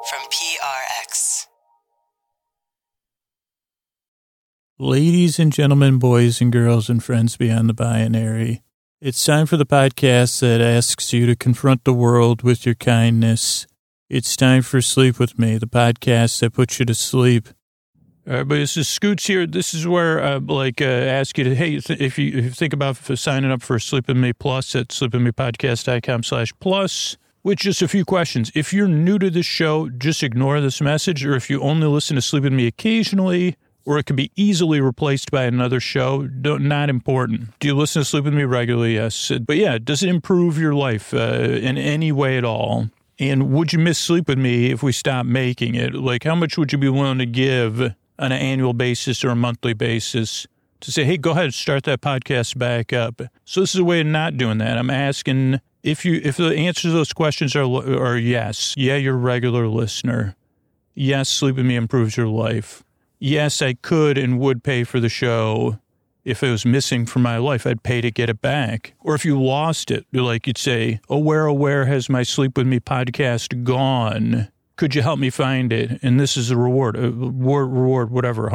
from PRX. Ladies and gentlemen, boys and girls, and friends beyond the binary, it's time for the podcast that asks you to confront the world with your kindness. It's time for Sleep With Me, the podcast that puts you to sleep. But this is Scoots here. This is where ask you to, hey, if you think about signing up for Sleep With Me Plus at sleepwithmepodcast.com/plus, with just a few questions. If you're new to this show, just ignore this message, or if you only listen to Sleep With Me occasionally, or it could be easily replaced by another show, not important. Do you listen to Sleep With Me regularly? Yes. But yeah, does it improve your life in any way at all? And would you miss Sleep With Me if we stopped making it? Like, how much would you be willing to give on an annual basis or a monthly basis to say, hey, go ahead, start that podcast back up? So this is a way of not doing that. I'm asking if the answers to those questions are yes. Yeah, you're a regular listener. Yes, Sleep With Me improves your life. Yes, I could and would pay for the show. If it was missing from my life, I'd pay to get it back. Or if you lost it, like you'd say, oh, where has my Sleep With Me podcast gone? Could you help me find it? And this is a reward, whatever,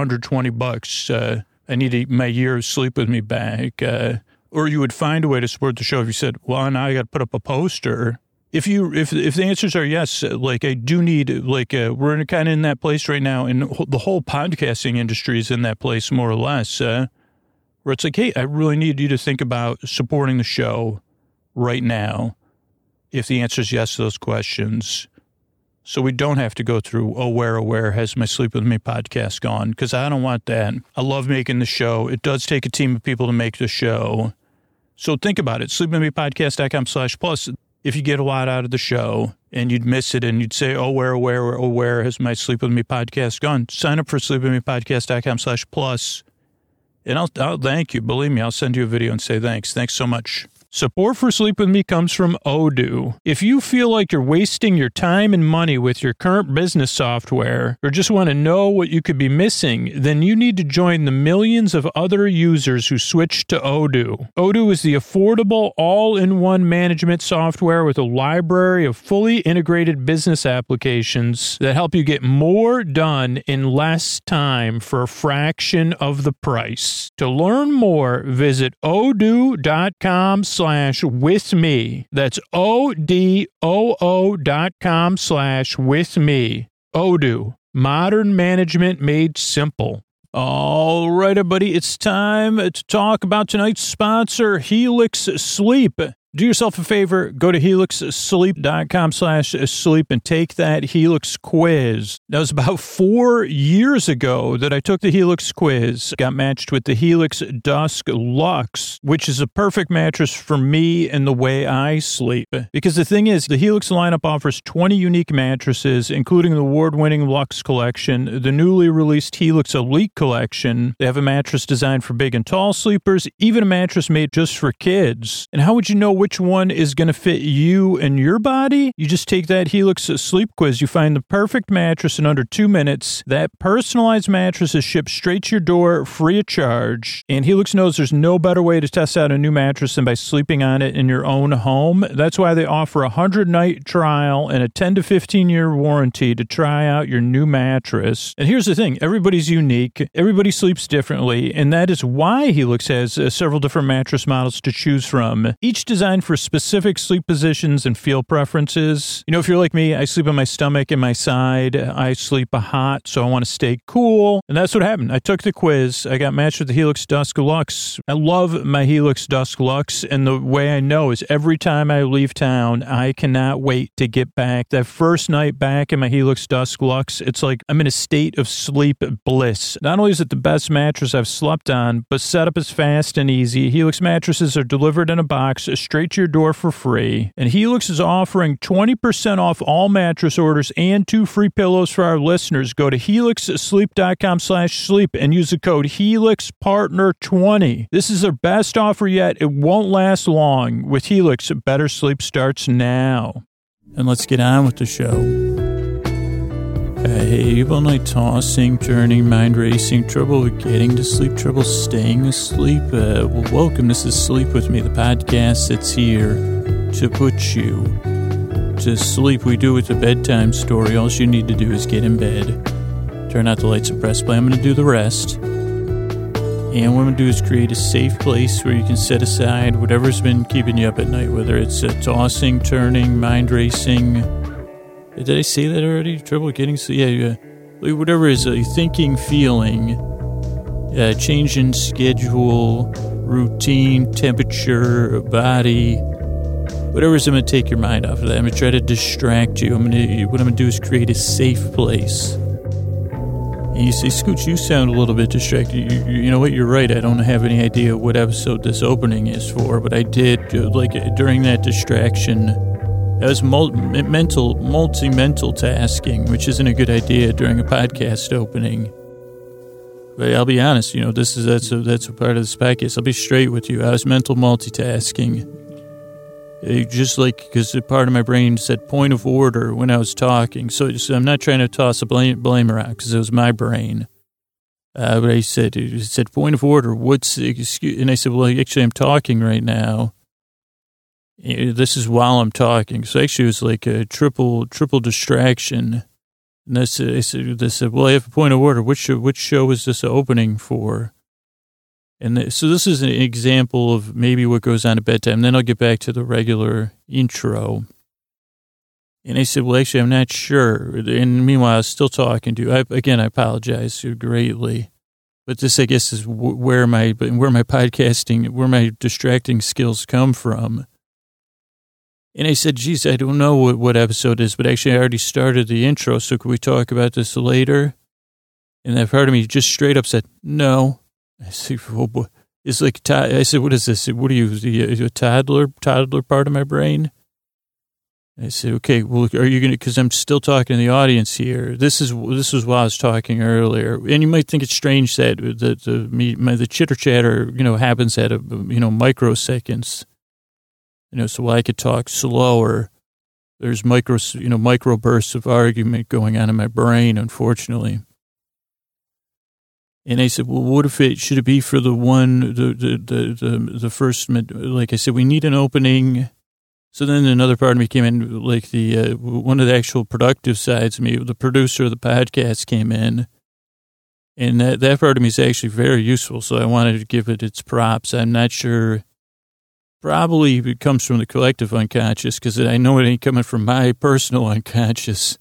$120. I need my year of Sleep With Me back. Or you would find a way to support the show if you said, well, now I got to put up a poster. If the answers are yes, like I do need, we're kind of in that place right now, and the whole podcasting industry is in that place more or less, where it's like, hey, I really need you to think about supporting the show right now. If the answer is yes to those questions, so we don't have to go through, oh, where has my Sleep With Me podcast gone? Because I don't want that. I love making the show. It does take a team of people to make the show. So think about it. sleepwithmepodcast.com/plus. If you get a lot out of the show and you'd miss it and you'd say, oh, where has my Sleep With Me podcast gone? Sign up for sleepwithmepodcast.com/plus. And I'll thank you. Believe me, I'll send you a video and say thanks. Thanks so much. Support for Sleep With Me comes from Odoo. If you feel like you're wasting your time and money with your current business software, or just want to know what you could be missing, then you need to join the millions of other users who switched to Odoo. Odoo is the affordable, all-in-one management software with a library of fully integrated business applications that help you get more done in less time for a fraction of the price. To learn more, visit odoo.com/with me. That's ODOO.com/with me. Odoo. Modern management made simple. All right, everybody. It's time to talk about tonight's sponsor, Helix Sleep. Do yourself a favor, go to helixsleep.com/sleep and take that Helix quiz. That was about 4 years ago that I took the Helix quiz, got matched with the Helix Dusk Luxe, which is a perfect mattress for me and the way I sleep. Because the thing is, the Helix lineup offers 20 unique mattresses, including the award-winning Luxe collection, the newly released Helix Elite collection. They have a mattress designed for big and tall sleepers, even a mattress made just for kids. And how would you know which one is going to fit you and your body? You just take that Helix Sleep quiz. You find the perfect mattress in under 2 minutes. That personalized mattress is shipped straight to your door free of charge. And Helix knows there's no better way to test out a new mattress than by sleeping on it in your own home. That's why they offer a 100-night trial and a 10 to 15-year warranty to try out your new mattress. And here's the thing. Everybody's unique. Everybody sleeps differently. And that is why Helix has several different mattress models to choose from. Each designed for specific sleep positions and feel preferences. You know, if you're like me, I sleep on my stomach and my side. I sleep hot, so I want to stay cool. And that's what happened. I took the quiz. I got matched with the Helix Dusk Luxe. I love my Helix Dusk Luxe, and the way I know is every time I leave town, I cannot wait to get back. That first night back in my Helix Dusk Luxe, it's like I'm in a state of sleep bliss. Not only is it the best mattress I've slept on, but setup is fast and easy. Helix mattresses are delivered in a box straight to your door for free. And Helix is offering 20% off all mattress orders and 2 free pillows for our listeners. Go to helixsleep.com/sleep and use the code HelixPartner20. This is their best offer yet. It won't last long. With Helix, better sleep starts now. And let's get on with the show. Hey, all night tossing, turning, mind racing, trouble with getting to sleep, trouble staying asleep. Well, welcome. This is Sleep With Me, the podcast that's here to put you to sleep, we do with the bedtime story. All you need to do is get in bed, turn out the lights and press play. I'm going to do the rest. And what I'm going to do is create a safe place where you can set aside whatever's been keeping you up at night, whether it's tossing, turning, mind racing. Did I say that already? Trouble getting sleep? Yeah. Whatever is thinking, feeling, change in schedule, routine, temperature, body, whatever's going to take your mind off of that. I'm going to try to distract you. What I'm going to do is create a safe place. And you say, Scooch, you sound a little bit distracted. You know what? You're right. I don't have any idea what episode this opening is for, but I did, during that distraction, that was multi-mental tasking, which isn't a good idea during a podcast opening. But I'll be honest, that's a part of this podcast. I'll be straight with you. I was mental multitasking. Just because part of my brain said point of order when I was talking. So I'm not trying to toss a blame around because it was my brain. But it said point of order. And I said, well, actually, I'm talking right now. This is while I'm talking. So actually, it was like a triple distraction. And they said, well, I have a point of order. Which show is this opening for? And so this is an example of maybe what goes on at bedtime. Then I'll get back to the regular intro. And I said, well, actually, I'm not sure. And meanwhile, I was still talking to you. I apologize greatly. But this, I guess, is where my podcasting, where my distracting skills come from. And I said, geez, I don't know what episode it is, but actually I already started the intro, so could we talk about this later? And that part of me just straight up said, no. I said, oh boy. It's like, I said, what is this? What are you, a toddler part of my brain? I said, okay, well, are you going to, because I'm still talking to the audience here. This is while I was talking earlier. And you might think it's strange that the chitter chatter, happens at microseconds. So while I could talk slower, there's micro bursts of argument going on in my brain, unfortunately. And I said, well, what if should it be for the first, like I said, we need an opening. So then another part of me came in, like one of the actual productive sides of me, the producer of the podcast came in. And that part of me is actually very useful. So I wanted to give it its props. I'm not sure. Probably it comes from the collective unconscious because I know it ain't coming from my personal unconscious.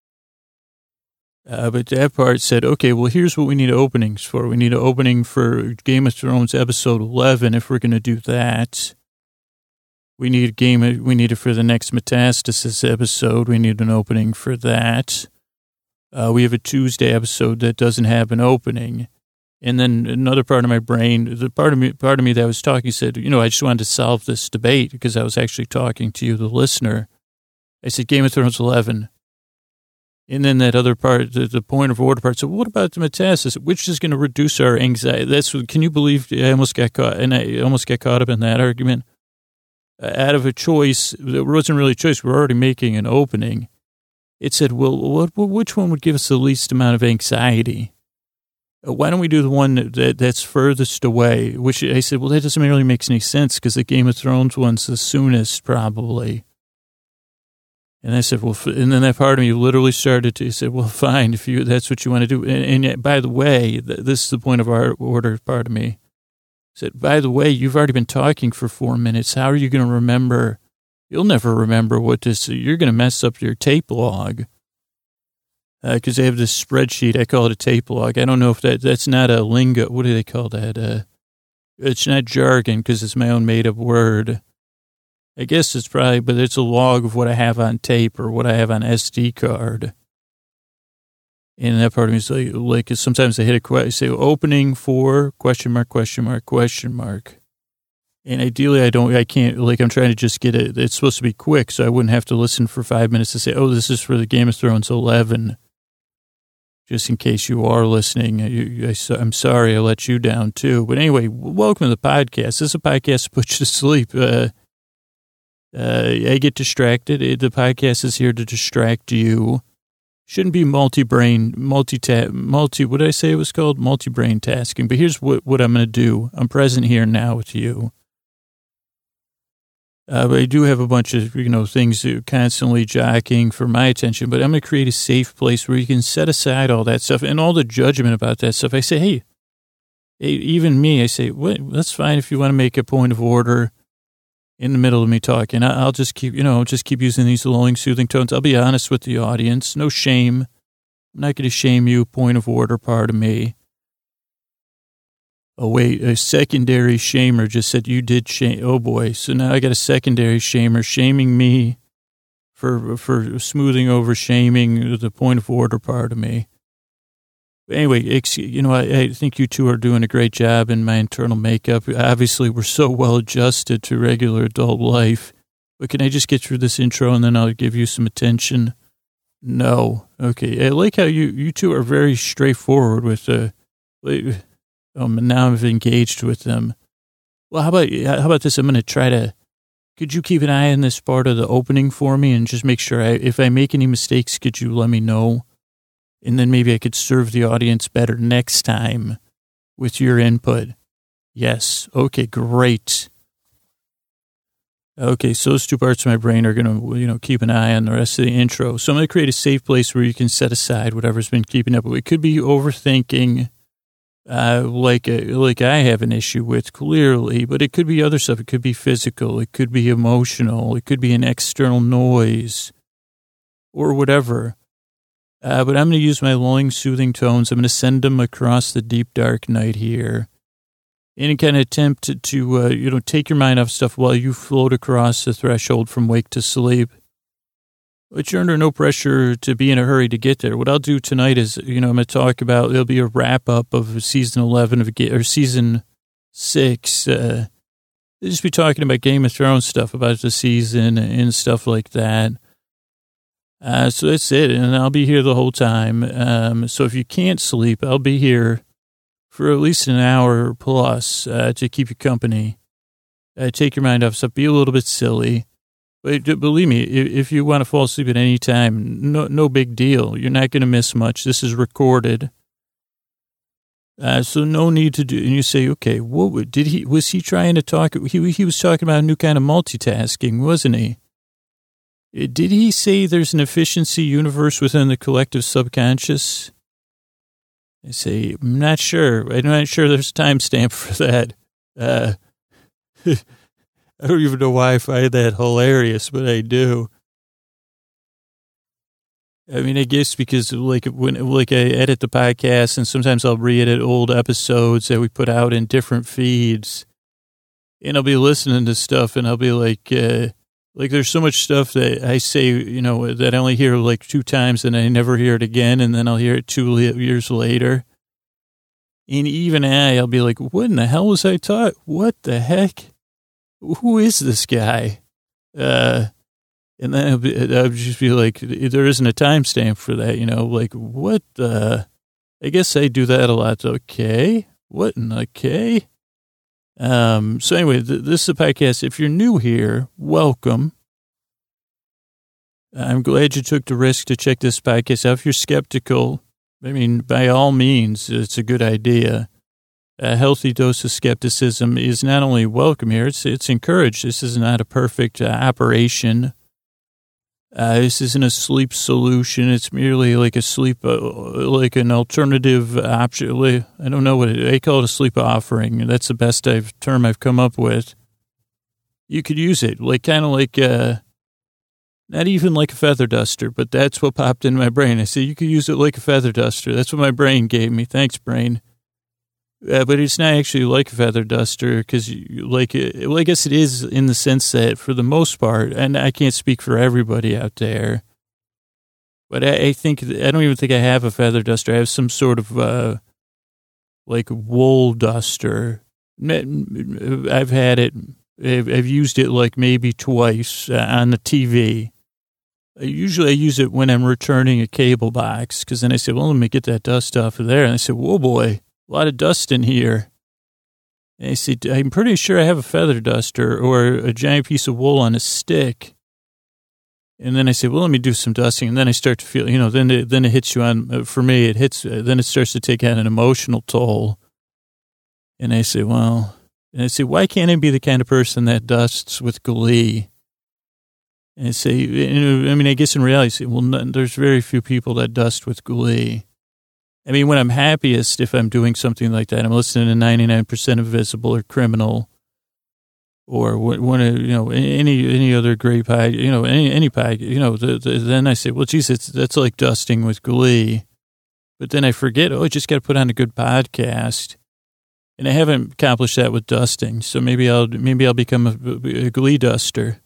But that part said, okay, well, here's what we need openings for. We need an opening for Game of Thrones episode 11 if we're going to do that. We need it for the next Metastasis episode. We need an opening for that. We have a Tuesday episode that doesn't have an opening. And then another part of my brain, the part of me that was talking said, I just wanted to solve this debate because I was actually talking to you, the listener. I said, Game of Thrones 11. And then that other part, the point of order part, said, what about the metastasis? Which is going to reduce our anxiety? Can you believe I almost got caught up in that argument? Out of a choice, there wasn't really a choice. We're already making an opening. It said, well, which one would give us the least amount of anxiety? Why don't we do the one that's furthest away? Which I said, well, that doesn't really make any sense because the Game of Thrones one's the soonest, probably. And I said, well, and then that part of me literally started to say, well, fine, if that's what you want to do. And by the way, this is the point of our order part of me. I said, by the way, you've already been talking for 4 minutes. How are you going to remember? You'll never remember you're going to mess up your tape log. Because they have this spreadsheet. I call it a tape log. I don't know if that's not a lingo. What do they call that? It's not jargon because it's my own made up word. I guess it's probably, but it's a log of what I have on tape or what I have on SD card. And that part of me is like sometimes I hit a question, say opening for question mark. And ideally I can't, I'm trying to just get it. It's supposed to be quick. So I wouldn't have to listen for 5 minutes to say, oh, this is for the Game of Thrones 11. Just in case you are listening, I'm sorry I let you down too. But anyway, welcome to the podcast. This is a podcast to put you to sleep. I get distracted. The podcast is here to distract you. Shouldn't be what did I say it was called? Multi-brain tasking. But here's what I'm going to do. I'm present here now with you. But I do have a bunch of, things that are constantly jockeying for my attention, but I'm going to create a safe place where you can set aside all that stuff and all the judgment about that stuff. I say, hey, even me, I say, that's fine if you want to make a point of order in the middle of me talking. I'll just keep using these lulling, soothing tones. I'll be honest with the audience. No shame. I'm not going to shame you. Point of order, part of me. Oh, wait, a secondary shamer just said you did shame. Oh, boy. So now I got a secondary shamer shaming me for smoothing over shaming the point of order part of me. But anyway, I think you two are doing a great job in my internal makeup. Obviously, we're so well adjusted to regular adult life. But can I just get through this intro and then I'll give you some attention? No. Okay. I like how you two are very straightforward with now I've engaged with them. Well, how about this? I'm going to try to, could you keep an eye on this part of the opening for me and just make sure if I make any mistakes, could you let me know? And then maybe I could serve the audience better next time with your input. Yes. Okay, great. Okay, so those two parts of my brain are going to, keep an eye on the rest of the intro. So I'm going to create a safe place where you can set aside whatever's been keeping up. It could be overthinking, like I have an issue with clearly, but it could be other stuff. It could be physical. It could be emotional. It could be an external noise or whatever. But I'm going to use my lulling, soothing tones. I'm going to send them across the deep, dark night here. Any kind of attempt to take your mind off stuff while you float across the threshold from wake to sleep. But you're under no pressure to be in a hurry to get there. What I'll do tonight is, I'm going to talk about, it'll be a wrap-up of season 11 or season 6. I'll just be talking about Game of Thrones stuff, about the season and stuff like that. So that's it, and I'll be here the whole time. So if you can't sleep, I'll be here for at least an hour plus to keep you company. Take your mind off stuff. Be a little bit silly. But believe me, if you want to fall asleep at any time, no big deal. You're not going to miss much. This is recorded. So no need to do, and you say, okay, was he trying to talk? He was talking about a new kind of multitasking, wasn't he? Did he say there's an efficiency universe within the collective subconscious? I say, I'm not sure. I'm not sure there's a timestamp for that. I don't even know why I find that hilarious, but I do. I mean, I guess because when I edit the podcast and sometimes I'll re-edit old episodes that we put out in different feeds, and I'll be listening to stuff and I'll be like there's so much stuff that I say, that I only hear 2 times and I never hear it again. And then I'll hear it 2 years later. And even I'll be like, what in the hell was I taught? What the heck? Who is this guy? And then I'll just be like, there isn't a timestamp for that, what the, I guess I do that a lot. Okay. What in the K? So anyway, this is a podcast. If you're new here, welcome. I'm glad you took the risk to check this podcast out. If you're skeptical, I mean, by all means, it's a good idea. A healthy dose of skepticism is not only welcome here, it's encouraged. This is not a perfect operation. This isn't a sleep solution. It's merely like a sleep, like an alternative option. I don't know I call it a sleep offering. That's the best term I've come up with. You could use it kind of not even like a feather duster, but that's what popped in my brain. I said, you could use it like a feather duster. That's what my brain gave me. Thanks, brain. But it's not actually like a feather duster because, I guess it is in the sense that for the most part, and I can't speak for everybody out there, but I don't even think I have a feather duster. I have some sort of, wool duster. I've had it. I've used it maybe twice on the TV. Usually I use it when I'm returning a cable box because then I say, well, let me get that dust off of there. And I said, whoa, boy. A lot of dust in here. And I said, I'm pretty sure I have a feather duster or a giant piece of wool on a stick. And then I said, well, let me do some dusting. And then I start to feel, then it hits you on, for me, then it starts to take on an emotional toll. And I say, well, And I say, why can't I be the kind of person that dusts with glee? And I say, I mean, I guess in reality, I say, well, there's very few people that dust with glee. I mean, when I'm happiest, if I'm doing something like that, I'm listening to 99% Invisible or Criminal, or one of, any other great pie, any pie, then I say, well, geez, that's like dusting with glee. But then I forget, I just got to put on a good podcast. And I haven't accomplished that with dusting. So maybe I'll become a glee duster.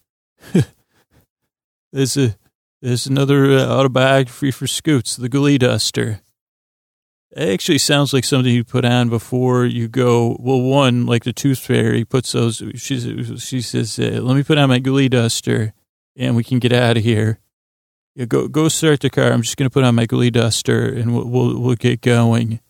There's another autobiography for Scoots, the Glee Duster. It actually sounds like something you put on before you go. Well, one, like the Tooth Fairy puts those. She says, "Let me put on my Glee Duster, and we can get out of here. Yeah, go start the car. I'm just gonna put on my Glee Duster, and we'll get going."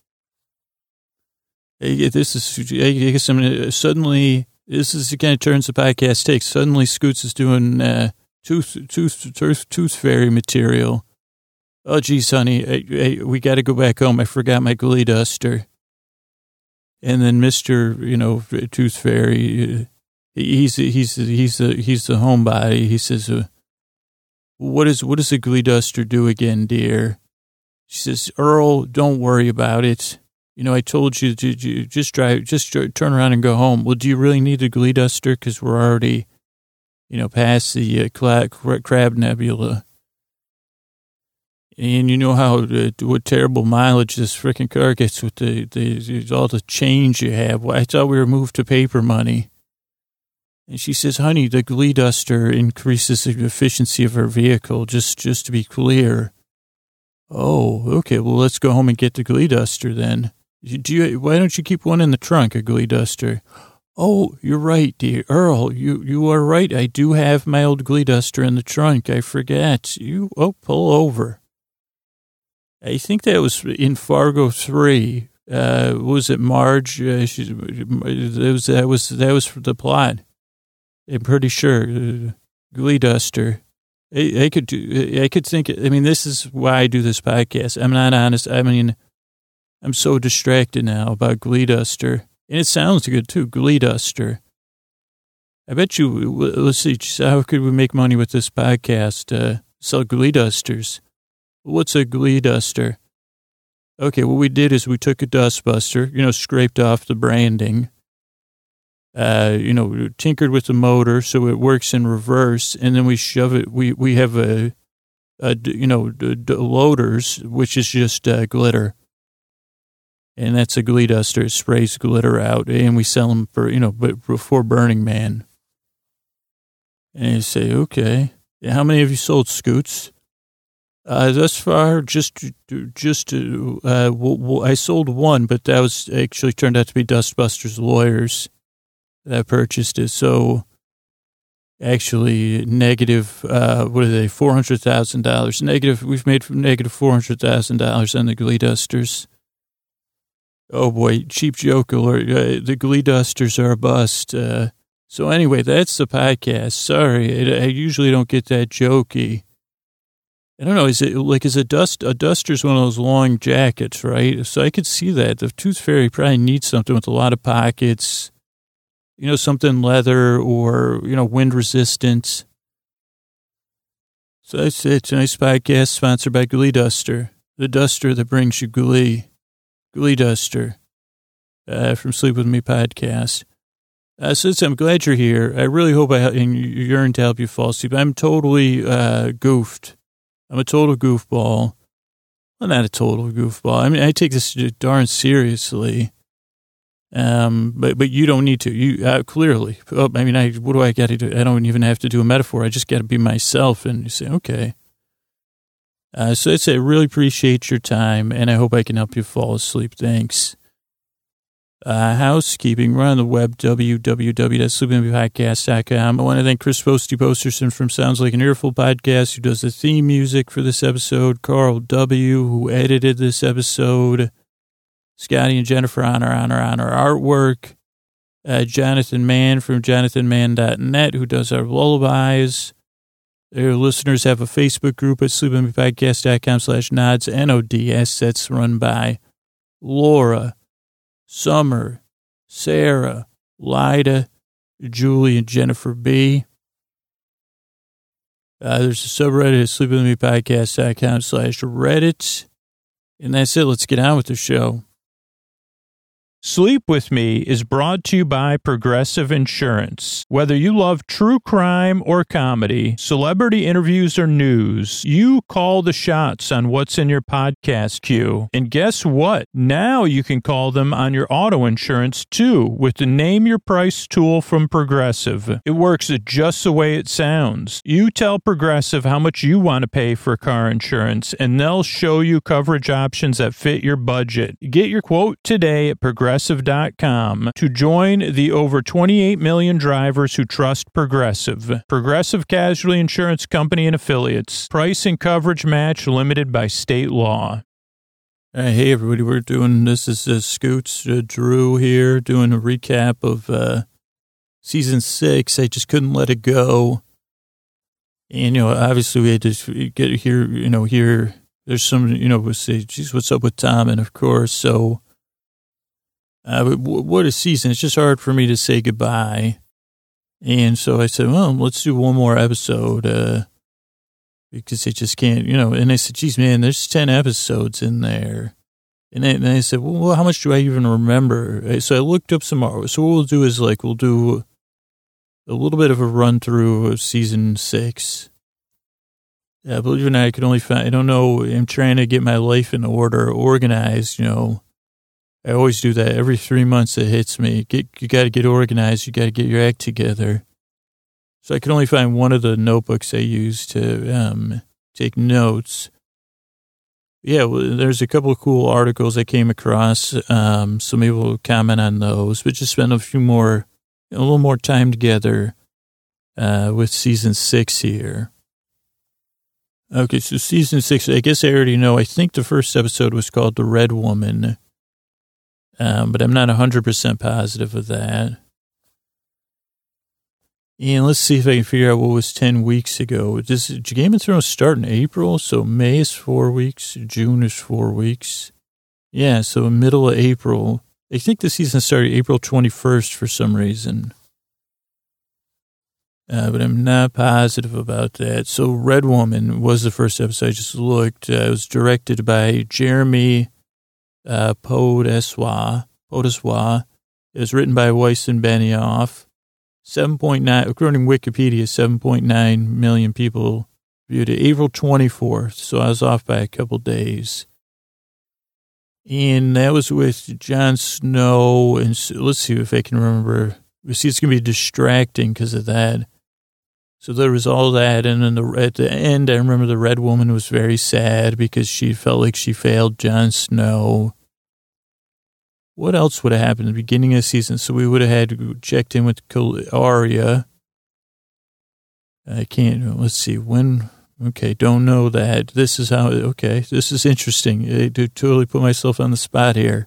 I guess suddenly this is the kind of turns the podcast takes. Suddenly, Scoots is doing Tooth Fairy material. Oh, geez, honey, we got to go back home. I forgot my Glee Duster. And then Mr. Tooth Fairy, he's the homebody. He says, what does a Glee Duster do again, dear? She says, Earl, don't worry about it. I told you to just turn around and go home. Well, do you really need the Glee Duster? Because we're already, past the Crab Nebula. And you know what terrible mileage this freaking car gets with all the change you have. Well, I thought we were moved to paper money. And she says, honey, the Glee Duster increases the efficiency of our vehicle, just to be clear. Oh, okay. Well, let's go home and get the Glee Duster then. Why don't you keep one in the trunk, a Glee Duster? Oh, you're right, dear Earl. You are right. I do have my old Glee Duster in the trunk. I forget. Pull over. I think that was in Fargo 3. Was it Marge? That was for the plot. I'm pretty sure. Glee Duster. I could think. I mean, this is why I do this podcast. I'm not honest. I mean, I'm so distracted now about Glee Duster. And it sounds good, too, Glee Duster. I bet you, let's see, how could we make money with this podcast? Sell Glee Dusters. What's a Glee Duster? Okay, what we did is we took a dustbuster, scraped off the branding, tinkered with the motor so it works in reverse, and then we shove it. We have loaders, which is just glitter. And that's a Glee Duster. It sprays glitter out, and we sell them but before Burning Man. And you say, okay, how many have you sold, Scoots? Thus far, I sold one, but that was actually turned out to be Dustbusters lawyers that purchased it. So actually negative, $400,000 negative. We've made negative $400,000 on the Glee Dusters. Oh boy, cheap joke alert. The Glee Dusters are a bust. So anyway, that's the podcast. Sorry, I usually don't get that jokey. I don't know. Is a duster's one of those long jackets, right? So I could see that. The Tooth Fairy probably needs something with a lot of pockets, something leather or, wind resistant. So that's it. Tonight's podcast sponsored by Glee Duster, the duster that brings you glee. Glee Duster, from Sleep With Me podcast. Since I'm glad you're here, I really hope and you're in to help you fall asleep. I'm totally goofed. I'm a total goofball. Well, not a total goofball. I mean, I take this darn seriously. But you don't need to. You clearly. What do I got to do? I don't even have to do a metaphor. I just got to be myself. And you say, okay. So I really appreciate your time, and I hope I can help you fall asleep. Thanks. Housekeeping. We're on the web, www.sleepingpodcast.com. I want to thank Chris Posterson from Sounds Like an Earful podcast, who does the theme music for this episode, Carl W., who edited this episode, Scotty and Jennifer on our artwork, Jonathan Mann from jonathanmann.net, who does our lullabies. Their listeners have a Facebook group at sleepingpodcast.com/nods, NODS, that's run by Laura, Summer, Sarah, Lyda, Julie, and Jennifer B. There's a subreddit at sleepwithmepodcast.com/Reddit. And that's it. Let's get on with the show. Sleep With Me is brought to you by Progressive Insurance. Whether you love true crime or comedy, celebrity interviews or news, you call the shots on what's in your podcast queue. And guess what? Now you can call them on your auto insurance too with the Name Your Price tool from Progressive. It works just the way it sounds. You tell Progressive how much you want to pay for car insurance, and they'll show you coverage options that fit your budget. Get your quote today at Progressive.com to join the over 28 million drivers who trust Progressive. Progressive Casualty Insurance Company and Affiliates. Price and coverage match limited by state law. Hey, everybody. We're doing this. Is Scoots, Drew here, doing a recap of season 6. I just couldn't let it go. And, obviously we had to get here, here. There's some, we'll say, geez, what's up with Tom? And, of course, so... what a season. It's just hard for me to say goodbye. And so I said, well, let's do one more episode, because I just can't, and I said, geez, man, there's 10 episodes in there. And I said, well, how much do I even remember? So I looked up some more. So what we'll do is we'll do a little bit of a run through of season 6. Believe it or not, I could only find, I don't know, I'm trying to get my life in order, organized, I always do that. Every 3 months it hits me. You got to get organized. You got to get your act together. So I can only find one of the notebooks I use to take notes. Yeah, well, there's a couple of cool articles I came across. So maybe we'll comment on those. But just spend a little more time together with season 6 here. Okay, so season 6, I guess I already know. I think the first episode was called The Red Woman. But I'm not 100% positive of that. And let's see if I can figure out what was 10 weeks ago. Does Game of Thrones start in April? So May is 4 weeks. June is 4 weeks. Yeah, so middle of April. I think the season started April 21st for some reason. But I'm not positive about that. So Red Woman was the first episode. I just looked. It was directed by Jeremy Podeswa. It was written by Weiss and Benioff. 7.9, according to Wikipedia, 7.9 million people viewed it. April 24th, so I was off by a couple days. And that was with Jon Snow, and let's see if I can remember. See, it's going to be distracting because of that. So there was all that, and then at the end, I remember the Red Woman was very sad because she felt like she failed Jon Snow. What else would have happened at the beginning of the season? So we would have had checked in with Arya. I can't, let's see, when, okay, don't know that. This is how, okay, this is interesting. I do totally put myself on the spot here.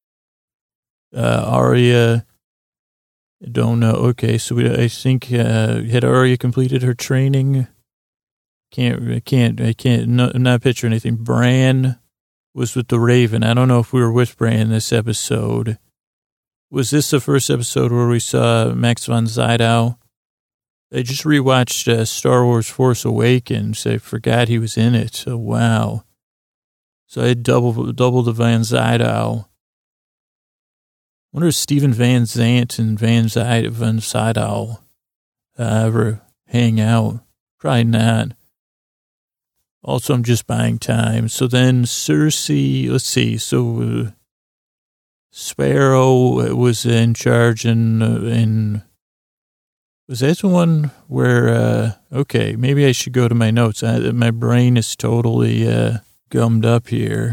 Arya, don't know, okay, so I think, had Arya completed her training? I can't, I'm not picturing anything. Bran was with the Raven. I don't know if we were with Bran this episode. Was this the first episode where we saw Max von Sydow? I just rewatched Star Wars Force Awakens. I forgot he was in it. So, wow. So I had double the Van Sydow. I wonder if Steven Van Zandt and Van Sydow ever hang out. Probably not. Also, I'm just buying time. So then Cersei, let's see. So Sparrow was in charge in was that the one where, okay, maybe I should go to my notes. My brain is totally gummed up here.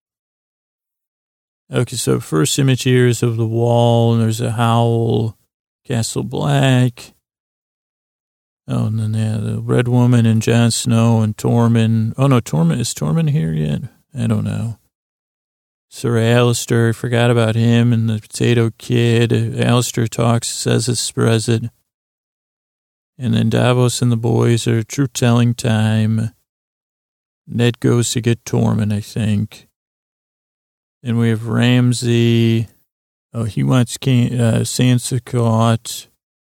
Okay, so first image here is of the wall, and there's a howl, Castle Black. Oh, and then, yeah, the Red Woman and Jon Snow and Tormund. Oh, no, is Tormund here yet? I don't know. Sir Alistair, forgot about him and the Potato Kid. Alistair talks, says it's present. And then Davos and the boys are truth-telling time. Ned goes to get Tormund, I think. And we have Ramsay. Oh, he wants Sansa caught.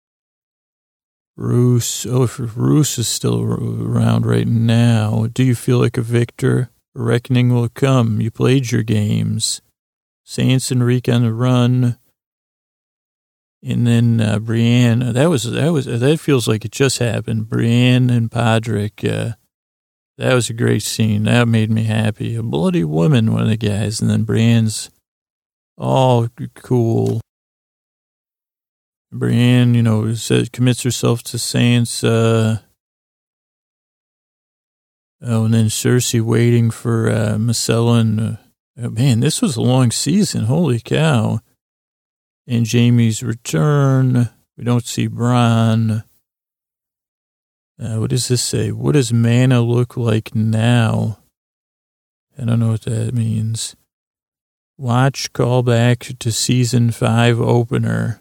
Roose. Oh, if Roose is still around right now. Do you feel like a victor? A reckoning will come. You played your games. Sansa and Reek on the run. And then Brienne. That feels like it just happened. Brienne and Podrick. That was a great scene. That made me happy. A bloody woman, one of the guys. And then Brienne's all cool. Brienne, commits herself to Sansa. Oh, and then Cersei waiting for Myrcella and... man, this was a long season. Holy cow. And Jaime's return. We don't see Bronn. What does this say? What does mana look like now? I don't know what that means. Watch callback to season 5 opener.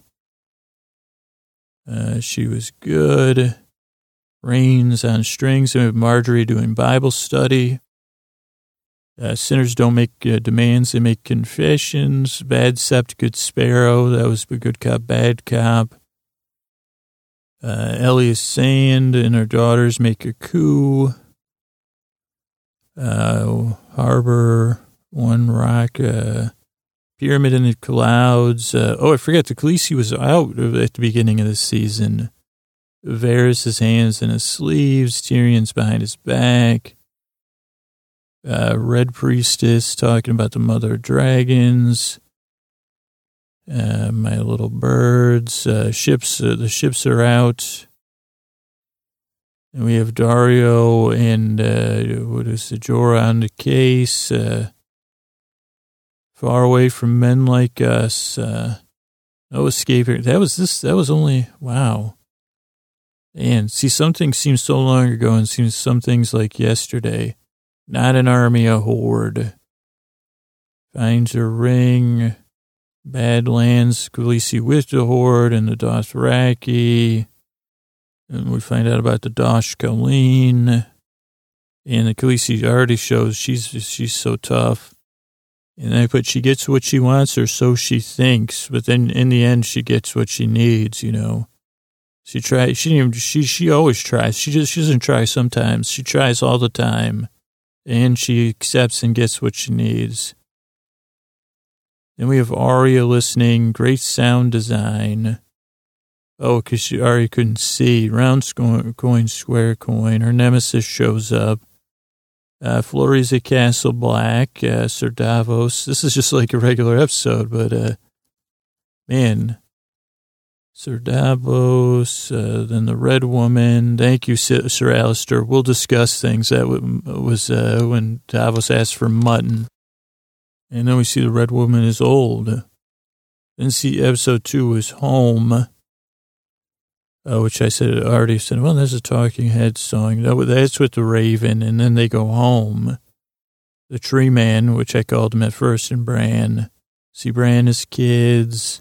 She was good. Reigns on strings. And we have Marjorie doing Bible study. Sinners don't make demands, they make confessions. Bad Sept, good Sparrow. That was a good cop, bad cop. Elia Sand and her daughters make a coup. Harbor, One Rock, Pyramid in the Clouds. I forgot the Khaleesi was out at the beginning of the season. Varys' hands in his sleeves. Tyrion's behind his back. Red Priestess talking about the mother of dragons. My little birds. Ships. The ships are out. And we have Dario and Jorah on the case. Far away from men like us. No escaping. That was only, wow. And see, something seems so long ago and seems some things like yesterday. Not an army, a horde. Finds a ring. Badlands, Khaleesi with the horde and the Dothraki. And we find out about the Dosh Khaleen. And the Khaleesi already shows she's so tough. And I put she gets what she wants, or so she thinks. But then in the end, she gets what she needs, She tries. She always tries. She doesn't try sometimes. She tries all the time. And she accepts and gets what she needs. Then we have Arya listening. Great sound design. Oh, because Arya couldn't see. Round coin, square coin. Her nemesis shows up. Florys at Castle Black. Sir Davos. This is just like a regular episode, but man. Sir Davos, then the Red Woman. Thank you, Sir Alistair. We'll discuss things. That was when Davos asked for mutton. And then we see the Red Woman is old. Then see episode 2 is Home, which I already said, well, there's a Talking Heads song. That's with the Raven, and then they go home. The Tree Man, which I called him at first, and Bran. See Bran's kids.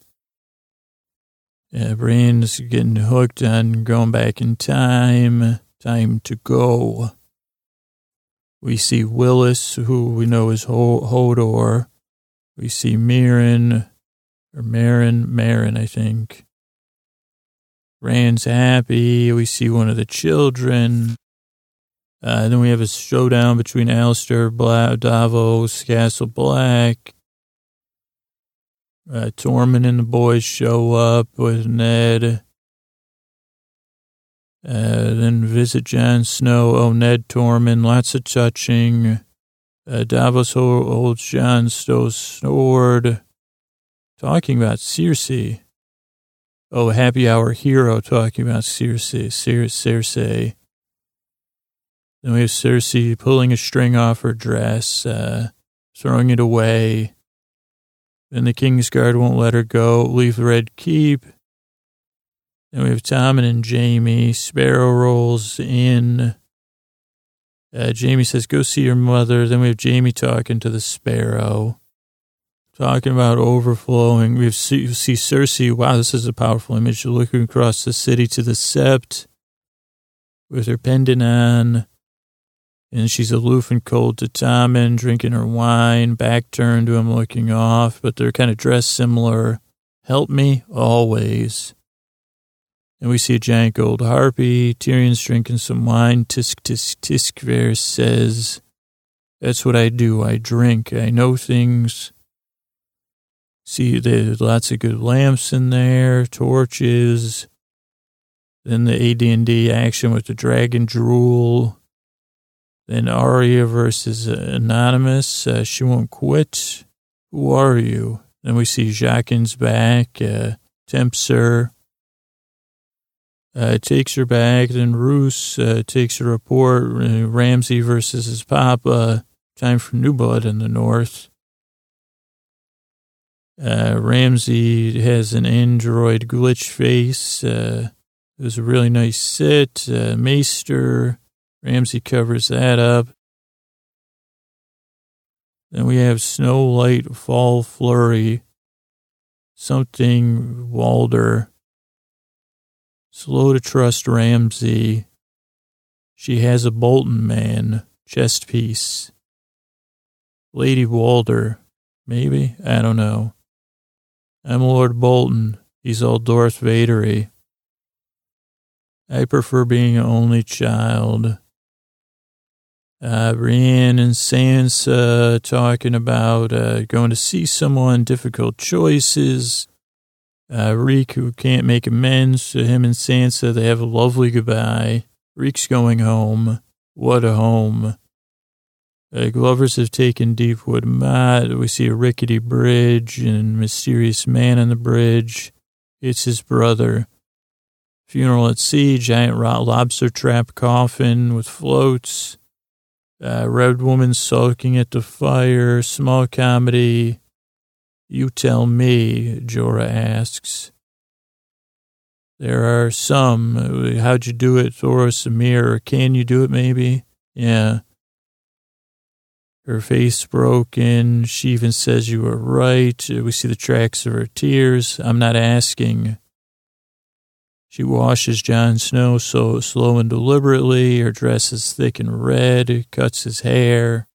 Bran's getting hooked on going back in time. Time to go. We see Willis, who we know is Hodor. We see Marin, I think. Rand's happy. We see one of the children. Then we have a showdown between Alistair, Davos, Castle Black. Tormund and the boys show up with Ned. Then visit Jon Snow. Oh, Ned, Tormund, lots of touching. Davos holds Jon Snow's sword. Talking about Cersei. Oh, Happy Hour Hero talking about Cersei. Then we have Cersei pulling a string off her dress, throwing it away. Then the Kingsguard won't let her go, leave the Red Keep. Then we have Tommen and Jaime. Sparrow rolls in. Jaime says, go see your mother. Then we have Jaime talking to the Sparrow. Talking about overflowing. We see Cersei. Wow, this is a powerful image. Looking across the city to the Sept with her pendant on. And she's aloof and cold to Tommen, drinking her wine, back turned to him, looking off. But they're kind of dressed similar. Help me always. And we see a giant gold harpy. Tyrion's drinking some wine. Tisk, tisk, tisk. Varys says, that's what I do. I drink. I know things. See, there's lots of good lamps in there, torches. Then the AD&D action with the dragon drool. Then Arya versus Anonymous. She won't quit. Who are you? Then we see Jaqen's back. Tempts her. Takes her back. Then Roose takes a report. Ramsay versus his papa. Time for new blood in the north. Ramsay has an android glitch face. It was a really nice sit. Maester. Ramsay covers that up. Then we have Snow Light Fall Flurry. Something Walder. Slow to trust Ramsay. She has a Bolton man. Chest piece. Lady Walder. Maybe? I don't know. I'm Lord Bolton. He's all Darth Vader-y. I prefer being an only child. Brienne and Sansa talking about going to see someone, difficult choices. Reek, who can't make amends to him and Sansa, they have a lovely goodbye. Reek's going home. What a home. Glovers have taken Deepwood Mott. We see a rickety bridge and mysterious man on the bridge. It's his brother. Funeral at sea, giant lobster trap coffin with floats. Red woman sulking at the fire, small comedy. You tell me, Jorah asks. There are some. How'd you do it, Thoros Amir? Or can you do it, maybe? Yeah. Her face broken. She even says you were right. We see the tracks of her tears. I'm not asking. She washes Jon Snow so slow and deliberately. Her dress is thick and red. Cuts his hair.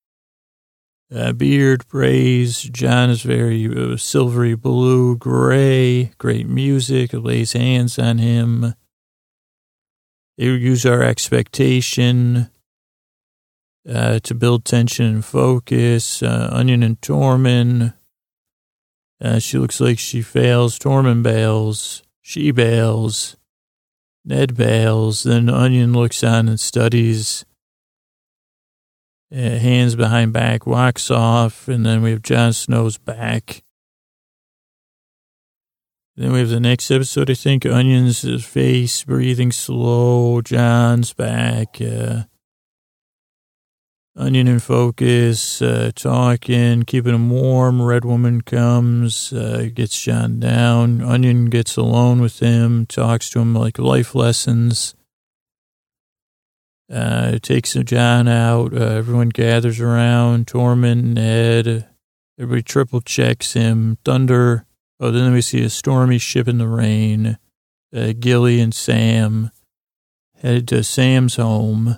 Beard, braids. Jon is very silvery blue, gray. Great music. Lays hands on him. They use our expectation to build tension and focus. Onion and Tormund. She looks like she fails. Tormund bails. She bails. Ned bails. Then Onion looks on and studies. Hands behind back, walks off. And then we have Jon Snow's back. Then we have the next episode, I think. Onion's face, breathing slow. Jon's back. Onion in focus, talking, keeping him warm. Red woman comes, gets Jon down. Onion gets alone with him, talks to him like life lessons. Takes Jon out. Everyone gathers around. Tormund, Ned. Everybody triple checks him. Thunder. Oh, then we see a stormy ship in the rain. Gilly and Sam headed to Sam's home.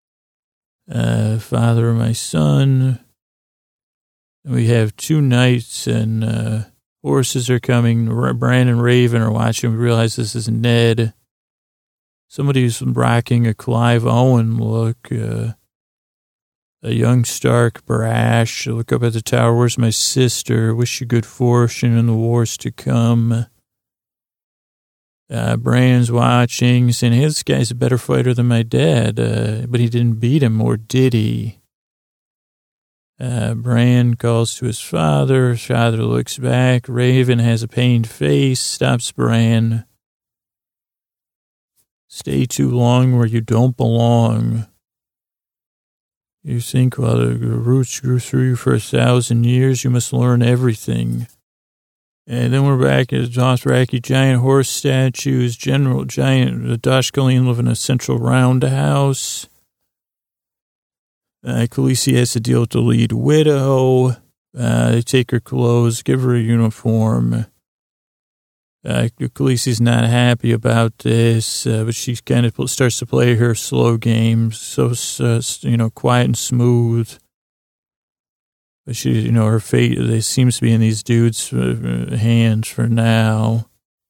Father of my son. We have two knights and horses are coming. Bran and Raven are watching. We realize this is Ned. Somebody's rocking a Clive Owen look. A young Stark brash. Look up at the tower. Where's my sister? Wish you good fortune in the wars to come. Bran's watching, saying, hey, this guy's a better fighter than my dad, but he didn't beat him, or did he? Bran calls to his father. His father looks back. Raven has a pained face, stops Bran. Stay too long where you don't belong. You think while the roots grew through you for 1,000 years, you must learn everything. And then we're back at Dothraki, giant horse statues, general giant, the Dashkaline live in a central roundhouse. Khaleesi has to deal with the lead widow. They take her clothes, give her a uniform. Khaleesi's not happy about this, but she kind of starts to play her slow game, so, quiet and smooth. But she, her fate, they seems to be in these dudes' hands for now.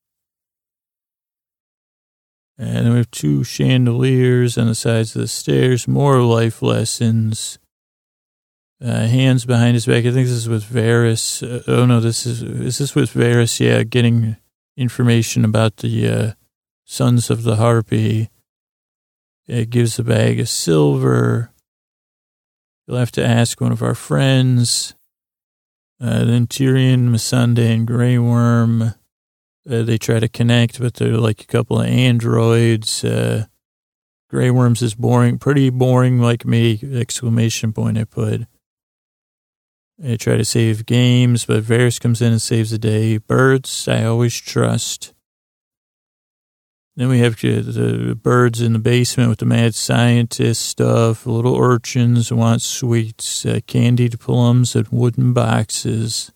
And then we have 2 chandeliers on the sides of the stairs, more life lessons. Hands behind his back. I think this is with Varys. Is this with Varys? Yeah, getting information about the Sons of the Harpy. It gives a bag of silver. You'll have to ask one of our friends. Then Tyrion, Missandei, and Grey Worm. They try to connect, but they're like a couple of androids. Grey Worm's is boring, pretty boring like me, ! I put. They try to save games, but Varys comes in and saves the day. Birds, I always trust. Then we have the birds in the basement with the mad scientist stuff. Little urchins want sweets, candied plums and wooden boxes.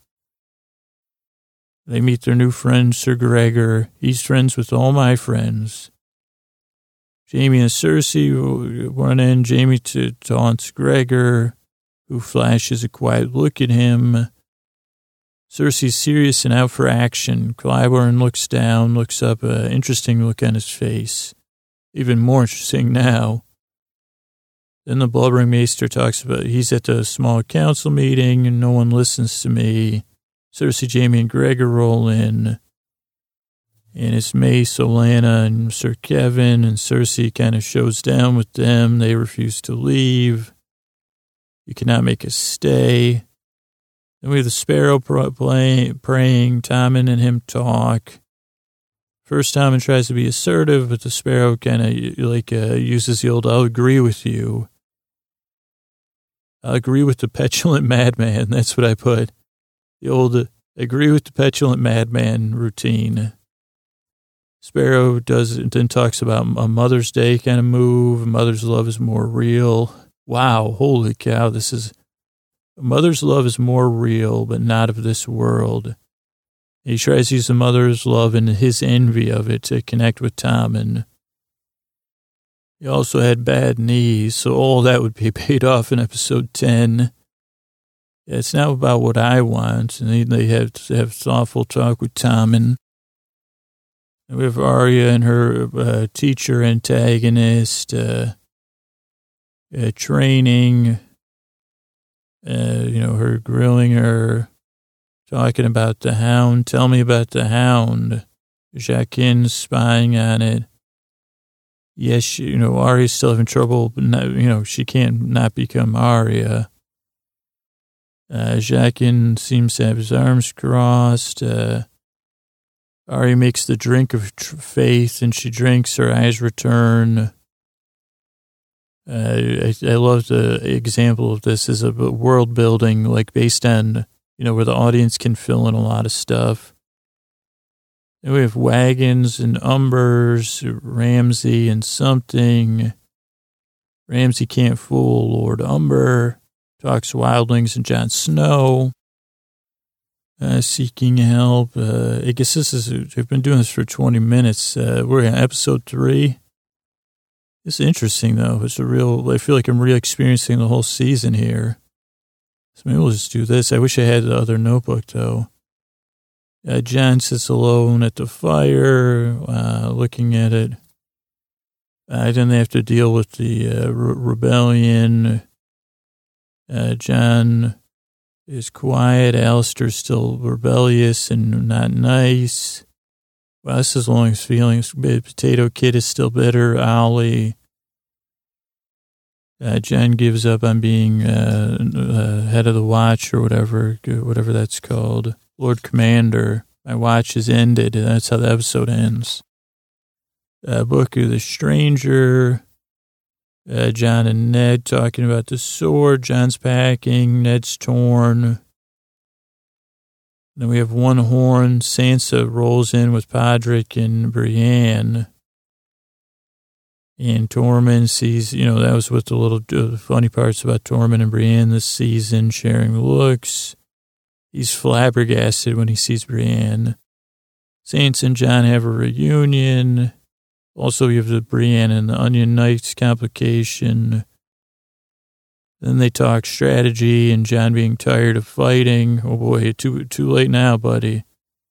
They meet their new friend, Sir Gregor. He's friends with all my friends. Jaime and Cersei run in. Jaime taunts Gregor, who flashes a quiet look at him. Cersei's serious and out for action. Clyburn looks down, looks up, interesting look on his face. Even more interesting now. Then the blubbering maester talks about he's at the small council meeting and no one listens to me. Cersei, Jaime, and Gregor roll in. And it's Mace, Olenna, and Sir Kevin, and Cersei kind of shows down with them. They refuse to leave. You cannot make us stay. Then we have the Sparrow praying. Tommen and him talk. First, Tommen tries to be assertive, but the Sparrow kind of uses the old, I'll agree with you. I'll agree with the petulant madman. That's what I put. The old agree with the petulant madman routine. Sparrow then talks about a Mother's Day kind of move. Mother's love is more real. Wow, holy cow, mother's love is more real, but not of this world. He tries to use the mother's love and his envy of it to connect with Tommen. He also had bad knees, so all that would be paid off in episode 10. It's not about what I want, and they have to have thoughtful talk with Tommen. And we have Arya and her teacher antagonist, training, her grilling her, talking about the Hound. Tell me about the Hound. Jaqen spying on it. Yes, Arya's still having trouble, but not, she can't not become Arya. Jaqen seems to have his arms crossed. Arya makes the drink of faith, and she drinks. Her eyes return. I love the example of this as a world building, like based on, where the audience can fill in a lot of stuff. And we have wagons and umbers, Ramsay and something. Ramsay can't fool Lord Umber. Talks wildlings and Jon Snow. Seeking help. I guess I've been doing this for 20 minutes. We're in episode 3. It's interesting, though. I feel like I'm re-experiencing the whole season here. So maybe we'll just do this. I wish I had the other notebook, though. Jon sits alone at the fire, looking at it. Then they have to deal with the rebellion. Jon is quiet. Alistair's still rebellious and not nice. Well, this is along his feelings. Potato Kid is still bitter. Ollie. Jon gives up on being head of the watch or whatever that's called. Lord Commander. My watch is ended. That's how the episode ends. Book of the Stranger. Jon and Ned talking about the sword. Jon's packing. Ned's torn. Then we have one horn. Sansa rolls in with Podrick and Brienne. And Tormund sees, that was what the funny parts about Tormund and Brienne this season, sharing looks. He's flabbergasted when he sees Brienne. Sansa and Jon have a reunion. Also, you have the Brienne and the Onion Knights complication. Then they talk strategy and John being tired of fighting. Oh boy, too late now, buddy.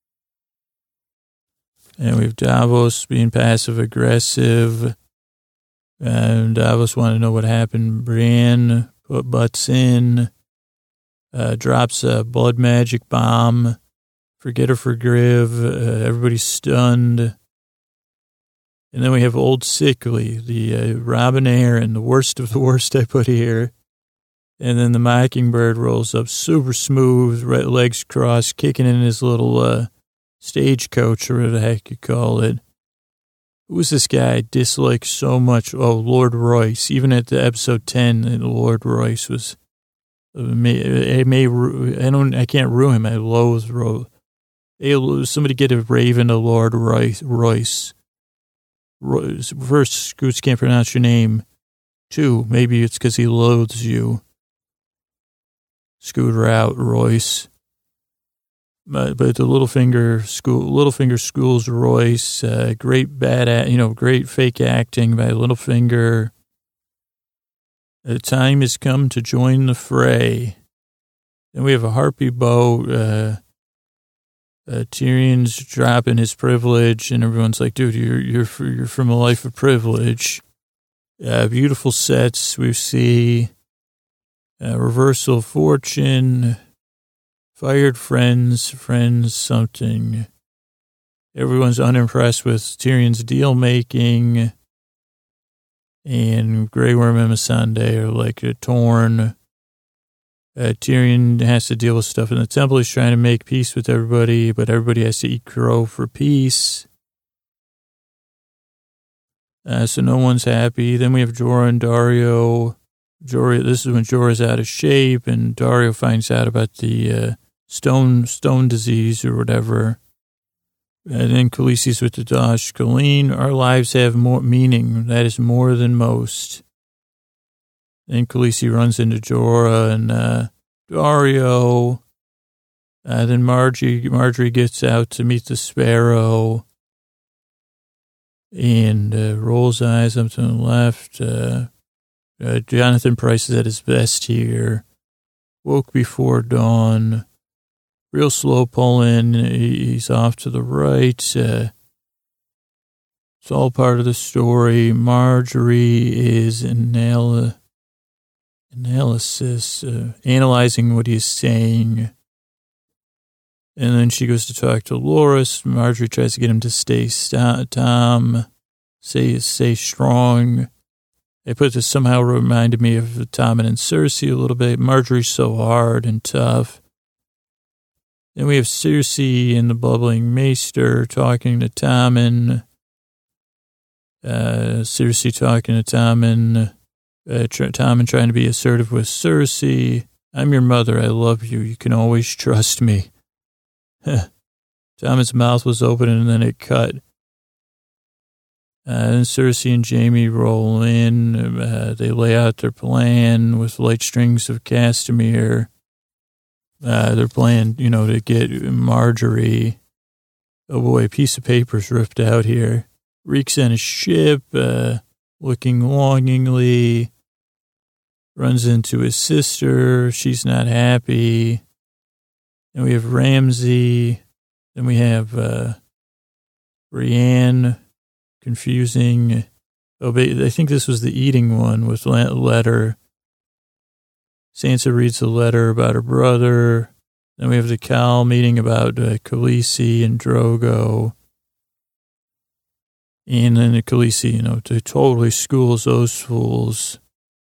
And we have Davos being passive aggressive. And Davos wanted to know what happened. Brienne butts in, drops a blood magic bomb. Forget her for Griv. Everybody's stunned. And then we have Old Sickly, the Robin Aaron, the worst of the worst I put here. And then the Mockingbird rolls up super smooth, legs crossed, kicking in his little stagecoach or whatever the heck you call it. Who was this guy I dislike so much? Oh, Lord Royce. Even at the episode 10, Lord Royce was, I can't rue him. I loathe Royce. Hey, somebody get a raven to Lord Royce. First, Scoots can't pronounce your name. 2, maybe it's because he loathes you. Scooter out, Royce. But the Littlefinger schools Royce. Great great fake acting by Littlefinger. The time has come to join the fray. Then we have a harpy bow. Tyrion's dropping his privilege, and everyone's like, "Dude, you're from a life of privilege." Beautiful sets we see. Reversal of fortune. Fired friends something. Everyone's unimpressed with Tyrion's deal making. And Grey Worm and Missandei are like torn. Tyrion has to deal with stuff in the temple. He's trying to make peace with everybody, but everybody has to eat crow for peace. So no one's happy. Then we have Jorah and Daario. This is when Jorah's out of shape, and Daario finds out about the stone disease or whatever. And then Khaleesi's with the Dosh Khaleen. Our lives have more meaning. That is more than most. Then Khaleesi runs into Jorah and Daario. Then Marjorie gets out to meet the Sparrow and rolls eyes up to the left. Jonathan Pryce is at his best here. Woke before dawn. Real slow pull in. He's off to the right. It's all part of the story. Marjorie is analyzing what he's saying. And then she goes to talk to Loras. Marjorie tries to get him to stay strong. I put this somehow reminded me of Tommen and Cersei a little bit. Marjorie's so hard and tough. Then we have Cersei and the bubbling maester talking to Tommen. Cersei talking to Tommen. Tommen trying to be assertive with Cersei. I'm your mother. I love you. You can always trust me. Tommen's mouth was open and then it cut. Then Cersei and Jaime roll in. They lay out their plan with light strings of Castamere. Their plan, to get Marjorie. Oh boy, a piece of paper's ripped out here. Reek's on a ship, looking longingly. Runs into his sister. She's not happy. Then we have Ramsay. Then we have Brienne. Confusing. Oh, I think this was the eating one with letter. Sansa reads the letter about her brother. Then we have the Khal meeting about Khaleesi and Drogo. And then the Khaleesi, totally schools those fools.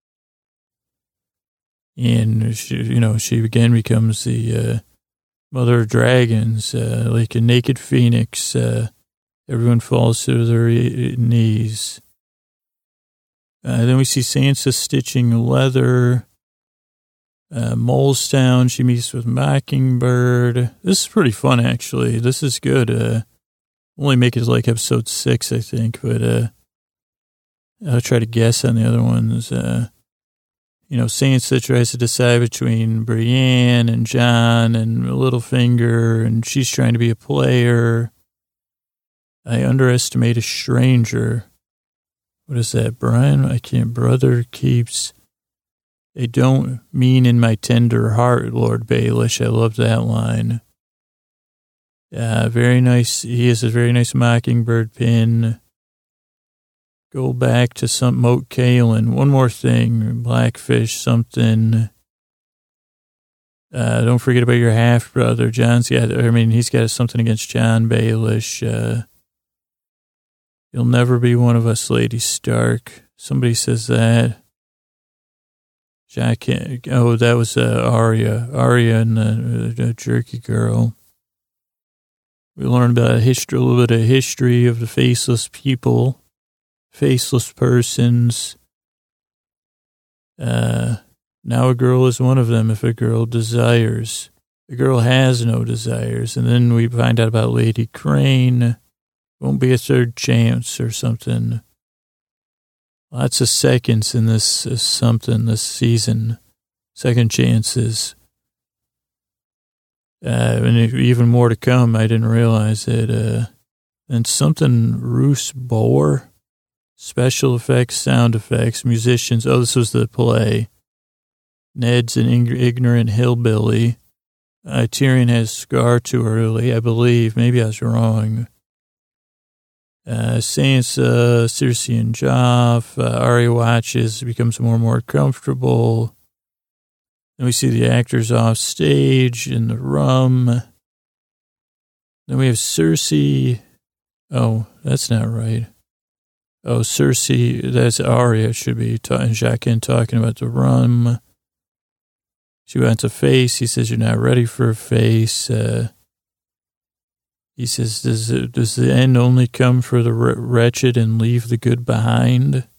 And, she again becomes the mother of dragons, like a naked phoenix. Everyone falls to their knees. Then we see Sansa stitching leather. Molestown, she meets with Mockingbird. This is pretty fun, actually. This is good. Only make it like episode 6, I think, but I'll try to guess on the other ones. Sansa tries to decide between Brienne and Jon and Littlefinger, and she's trying to be a player. I underestimate a stranger. What is that, Brian? Brother keeps I don't mean in my tender heart, Lord Baelish. I love that line. Very nice. He has a very nice mockingbird pin. Go back to some Moat Kalen. One more thing. Blackfish, something. Don't forget about your half brother. He's got something against John Baelish. You'll never be one of us, Lady Stark. Somebody says that. That was Arya. Arya and the jerky girl. We learned about a little bit of history of the faceless people, faceless persons. Now a girl is one of them if a girl desires. A girl has no desires. And then we find out about Lady Crane. Won't be a third chance or something. Lots of seconds in this season. Second chances. And even more to come. I didn't realize it. And something Roose Boar. Special effects, sound effects, musicians. Oh, this was the play. Ned's an ignorant hillbilly. Tyrion has Scar too early, I believe. Maybe I was wrong. Sansa, Cersei and Joff. Arya watches, becomes more and more comfortable. Then we see the actors off stage in the room. Then we have Cersei. Oh, that's not right. Oh, Cersei, that's Arya, should be Jaqen talking about the room. She wants a face. He says, you're not ready for a face. He says, does the end only come for the wretched and leave the good behind?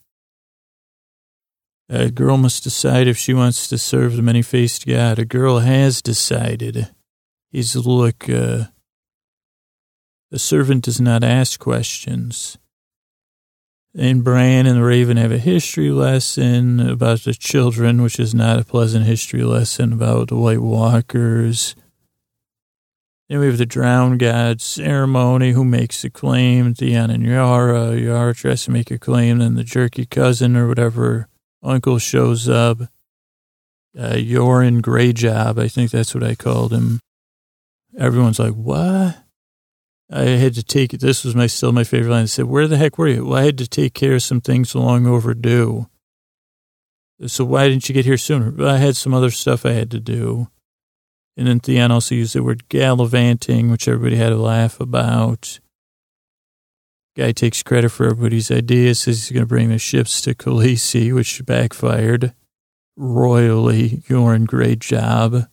A girl must decide if she wants to serve the many-faced God. A girl has decided. He's the servant does not ask questions. And Bran and the Raven have a history lesson about the children, which is not a pleasant history lesson about the White Walkers. Then we have the Drowned God ceremony. Who makes the claim? Theon and Yara. Yara tries to make a claim. Then the jerky cousin or whatever uncle shows up. Yoren Greyjob. I think that's what I called him. Everyone's like, what? I had to take it. This was still my favorite line. I said, where the heck were you? Well, I had to take care of some things long overdue. So why didn't you get here sooner? Well, I had some other stuff I had to do. And then Theon also used the word gallivanting, which everybody had a laugh about. Guy takes credit for everybody's idea, says he's going to bring the ships to Khaleesi, which backfired royally. Yoren, great job.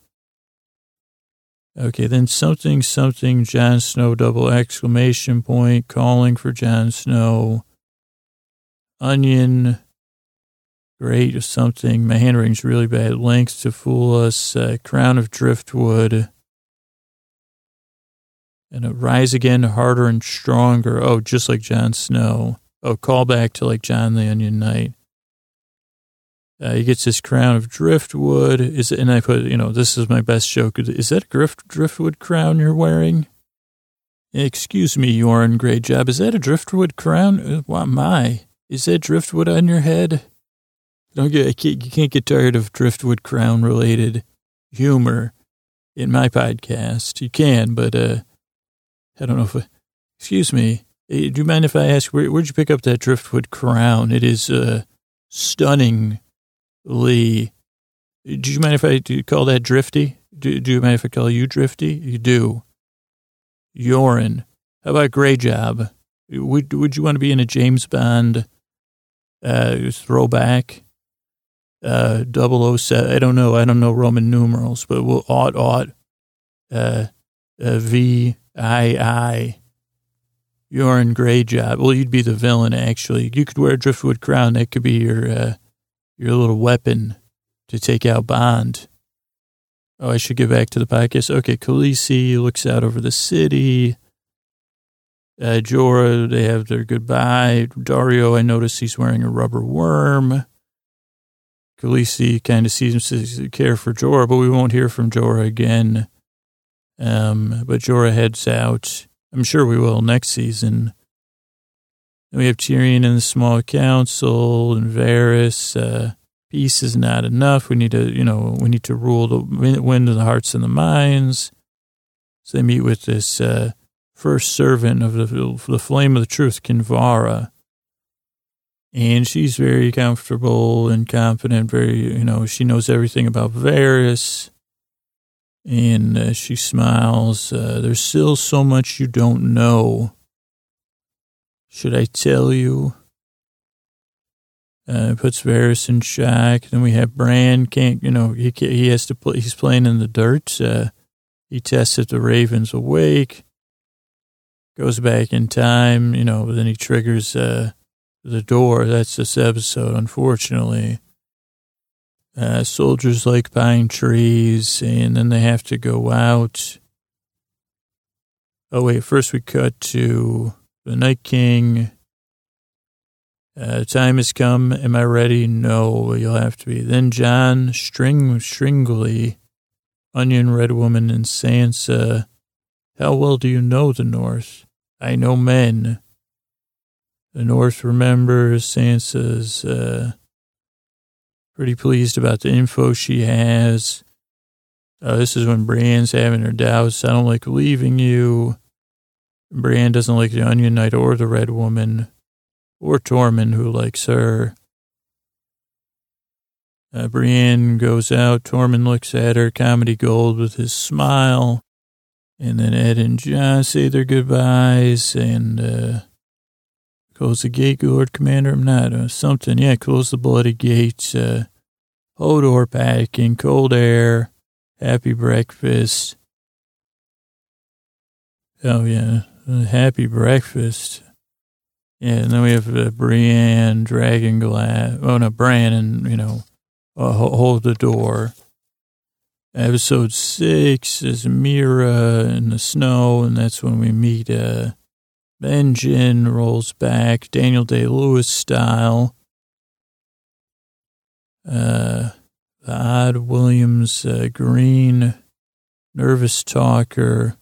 Okay, then something, Jon Snow, double exclamation point, calling for Jon Snow. Onion, great, something. My handwriting's really bad. Length to fool us. Crown of driftwood. And a rise again, harder and stronger. Oh, just like Jon Snow. Oh, call back to like Jon the Onion Knight. He gets his crown of driftwood. And I put, this is my best joke. Is that a driftwood crown you're wearing? Excuse me, Yoren Greyjob. Is that a driftwood crown? What my? Is that driftwood on your head? You can't get tired of driftwood crown related humor in my podcast. You can, but I don't know if. Excuse me. Do you mind if I ask where'd you pick up that driftwood crown? It is stunning. Lee, do you mind if I call that Drifty? Do you mind if I call you Drifty? You do. Yoren. How about Greyjob? Would you want to be in a James Bond throwback? 007. I don't know Roman numerals, but we'll VII. Yoren Greyjob. Well, you'd be the villain, actually. You could wear a driftwood crown. That could be your little weapon to take out Bond. Oh, I should get back to the podcast. Okay, Khaleesi looks out over the city. Jorah, they have their goodbye. Dario, I notice he's wearing a rubber worm. Khaleesi kind of seems to care for Jorah, but we won't hear from Jorah again. But Jorah heads out. I'm sure we will next season. Then we have Tyrion and the small council and Varys. Peace is not enough. We need to rule the wind of the hearts and the minds. So they meet with this first servant of the flame of the truth, Kinvara. And she's very comfortable and confident, she knows everything about Varys. And she smiles. There's still so much you don't know. Should I tell you? Puts Varys in shock. Then we have Bran. He has to play. He's playing in the dirt. He tests if the Raven's awake. Goes back in time. Then he triggers the door. That's this episode, unfortunately. Soldiers like pine trees, and then they have to go out. Oh, wait, first we cut to the Night King. Time has come. Am I ready? No, you'll have to be. Then Jon Stringley, Onion, Red Woman, and Sansa. How well do you know the North? I know men. The North remembers. Sansa's pretty pleased about the info she has. This is when Brienne's having her doubts. I don't like leaving you. Brienne doesn't like the Onion Knight or the Red Woman. Or Tormund, who likes her. Brienne goes out. Tormund looks at her, comedy gold with his smile. And then Ed and Jon say their goodbyes and close the gate, Lord Commander. I'm not something. Yeah, close the bloody gates. Hodor packing, cold air, happy breakfast. Oh, yeah, happy breakfast. Yeah, and then we have Brienne, Dragonglass. Oh, no, Bran, and, hold the door. Episode 6 is Mira in the snow, and that's when we meet Benjen rolls back, Daniel Day-Lewis style. The odd Williams Green, nervous talker.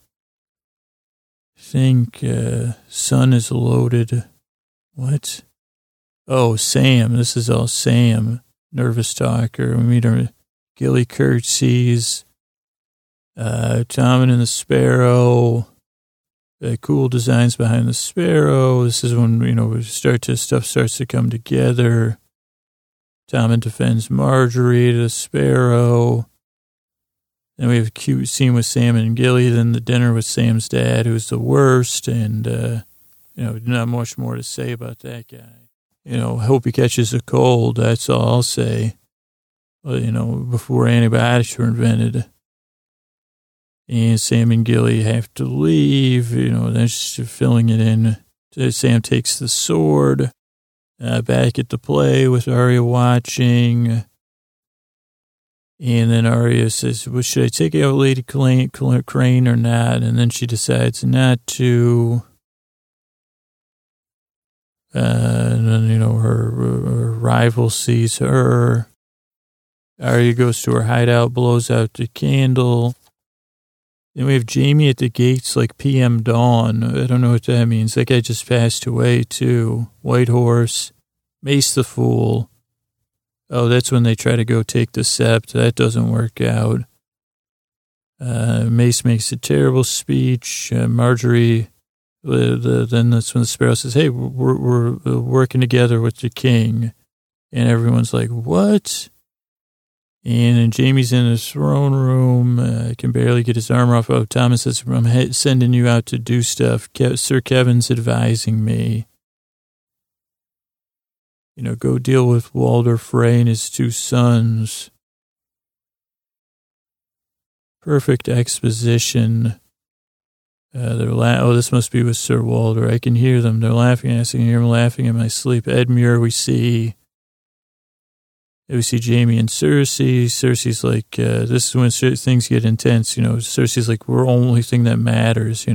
Think sun is loaded. What? Oh, Sam. This is all Sam. Nervous talker. We meet her. Gilly curtsies. Tommen and the Sparrow. Cool designs behind the Sparrow. This is when, stuff starts to come together. Tommen defends Marjorie to the Sparrow. Then we have a cute scene with Sam and Gilly. Then the dinner with Sam's dad, who's the worst. And, not much more to say about that guy. Hope he catches a cold. That's all I'll say. Before antibiotics were invented. And Sam and Gilly have to leave. They're just filling it in. Sam takes the sword. Back at the play with Arya watching. And then Arya says, well, should I take out Lady Crane or not? And then she decides not to. And then, her rival sees her. Arya goes to her hideout, blows out the candle. Then we have Jaime at the gates like PM Dawn. I don't know what that means. That guy just passed away, too. White Horse. Mace the Fool. Oh, that's when they try to go take the sept. That doesn't work out. Mace makes a terrible speech. Marjorie, then that's when the Sparrow says, hey, we're working together with the king. And everyone's like, what? And Jaime's in his throne room, can barely get his armor off. Oh, Thomas says, I'm sending you out to do stuff. Sir Kevin's advising me. Go deal with Walder Frey and his 2 sons. Perfect exposition. This must be with Sir Walder. I can hear them. They're laughing. I can hear them laughing in my sleep. Edmure, we see Jaime and Cersei. Cersei's like, this is when things get intense, Cersei's like, we're the only thing that matters,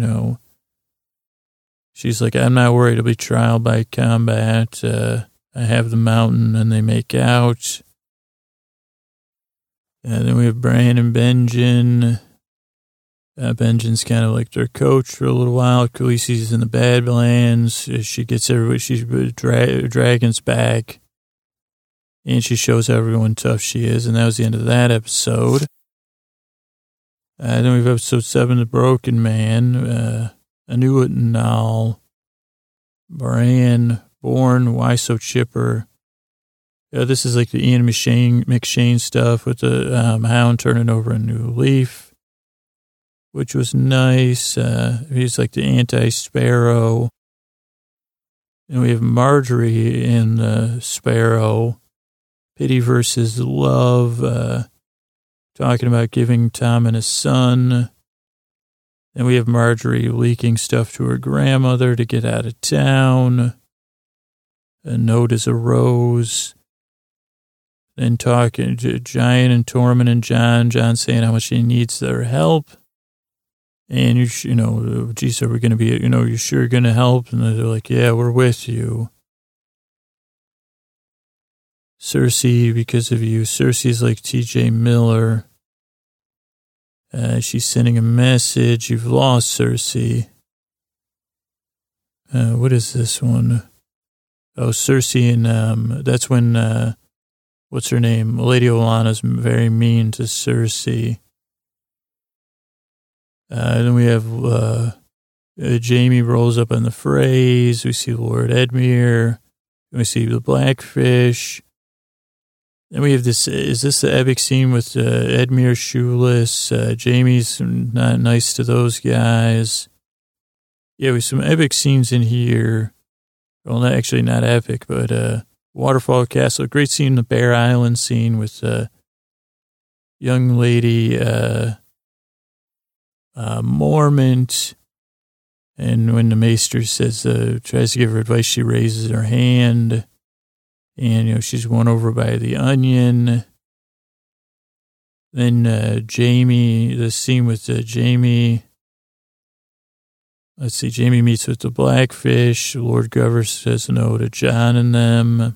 She's like, I'm not worried. It'll be trial by combat. I have the mountain, and they make out. And then we have Bran and Benjen. Benjen's kind of like their coach for a little while. Khaleesi's in the Badlands. She gets everybody. She's Dragon's back. And she shows everyone tough she is. And that was the end of that episode. Then we have episode 7, The Broken Man. Annuit Nal. Bran. Born. Why So Chipper. This is like the Ian McShane stuff with the Hound turning over a new leaf, which was nice. He's like the anti-Sparrow. And we have Marjorie in the Sparrow. Pity versus love. Talking about giving Tom and his son. And we have Marjorie leaking stuff to her grandmother to get out of town. A note is a rose. Then talking to Giant and Tormund and John saying how much he needs their help. And you know, geez, are we going to be, you sure going to help? And they're like, yeah, we're with you. Cersei, because of you. Cersei's like TJ Miller. She's sending a message. You've lost, Cersei. What is this one? Oh, Cersei and, that's when, what's her name? Lady Olenna's very mean to Cersei. Then we have, Jaime rolls up on the phrase. We see Lord Edmure. We see the Blackfish. Then we have this, is this the epic scene with Edmure shoeless? Jaime's not nice to those guys. Yeah, we have some epic scenes in here. Well, actually not epic, but Waterfall Castle. Great scene, the Bear Island scene with young lady Mormont. And when the Maester says, tries to give her advice, she raises her hand. And, she's won over by the Onion. Then Jaime, the scene with Jaime. Let's see, Jaime meets with the Blackfish. Lord Gover says no to Jon and them.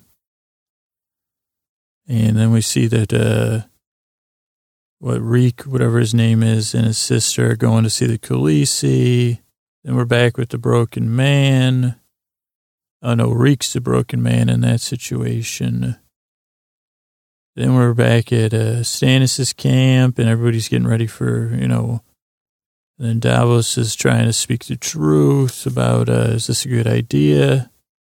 And then we see that, Reek, whatever his name is, and his sister are going to see the Khaleesi. Then we're back with the Broken Man. Oh, no, Reek's the Broken Man in that situation. Then we're back at Stannis' camp, and everybody's getting ready for, and then Davos is trying to speak the truth about, is this a good idea?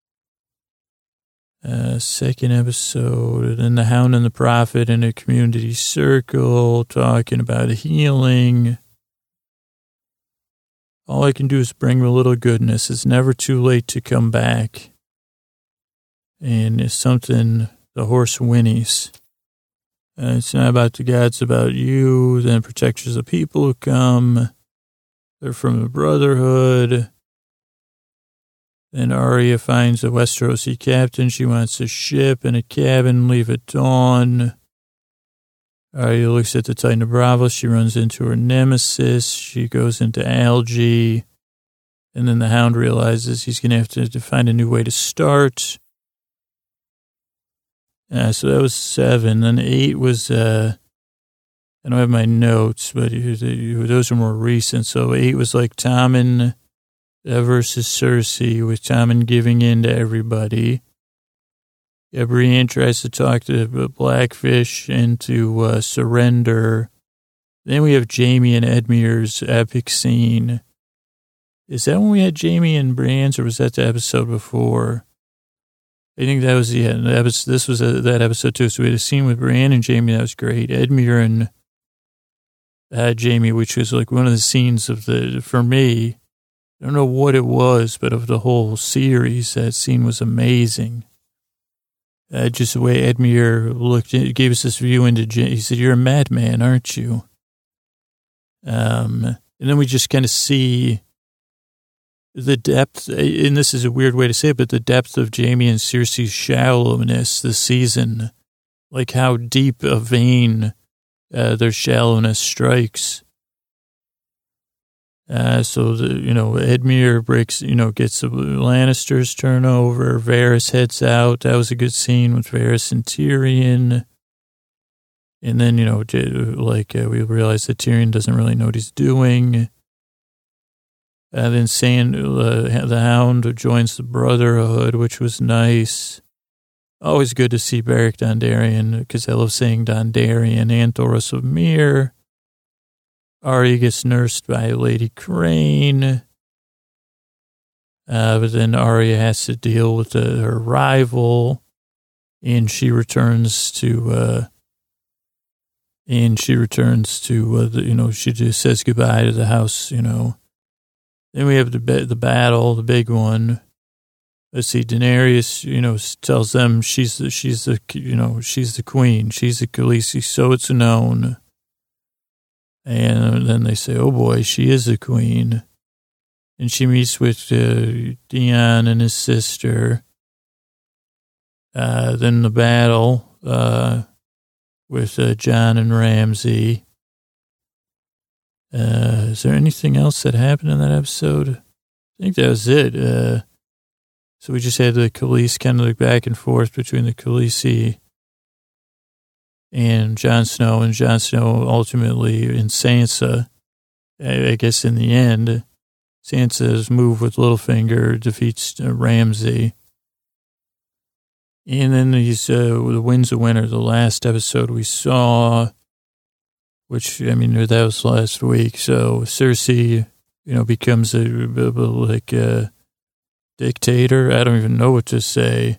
Second episode, and then the Hound and the Prophet in a community circle talking about healing. All I can do is bring a little goodness. It's never too late to come back. And it's something the horse whinnies. It's not about the gods, about you. Then protectors of people who come. They're from the Brotherhood. Then Arya finds a Westerosi captain. She wants a ship and a cabin, leave at dawn. Arya looks at the Titan of Braavos. She runs into her nemesis. She goes into algae. And then the Hound realizes he's going to have to find a new way to start. So that was 7. Then 8 was, I don't have my notes, but those are more recent. So 8 was like Tommen versus Cersei, with Tommen giving in to everybody. Brienne tries to talk to Blackfish into surrender. Then we have Jaime and Edmure's epic scene. Is that when we had Jaime and Brienne's, or was that the episode before? I think that was the episode. This was that episode too. So we had a scene with Brienne and Jaime that was great. Edmure and Jaime, which was like one of the scenes of for me, I don't know what it was, but of the whole series, that scene was amazing. Just the way Edmure looked, it gave us this view into, he said, "You're a madman, aren't you?" And then we just kind of see the depth, and this is a weird way to say it, but the depth of Jaime and Cersei's shallowness this season, like how deep a vein their shallowness strikes. So Edmure breaks, gets the Lannisters turnover. Varys heads out. That was a good scene with Varys and Tyrion. And then, we realize that Tyrion doesn't really know what he's doing. Then the Hound joins the Brotherhood, which was nice. Always good to see Beric Dondarrion, because I love saying Dondarrion and Thoros of Myr. Arya gets nursed by Lady Crane. But then Arya has to deal with her rival, and she returns to, she just says goodbye to the house, Then we have the battle, the big one. Let's see, Daenerys, tells them she's the queen. She's the Khaleesi, so it's known. And then they say, oh boy, she is the queen. And she meets with Theon and his sister. Then the battle with Jon and Ramsay. Is there anything else that happened in that episode? I think that was it. So we just had the Khaleesi kind of look back and forth between the Khaleesi and Jon Snow ultimately and Sansa. I guess in the end, Sansa's move with Littlefinger defeats Ramsay. And then the Winds of Winter, the last episode we saw, which, that was last week. So Cersei, becomes a dictator. I don't even know what to say.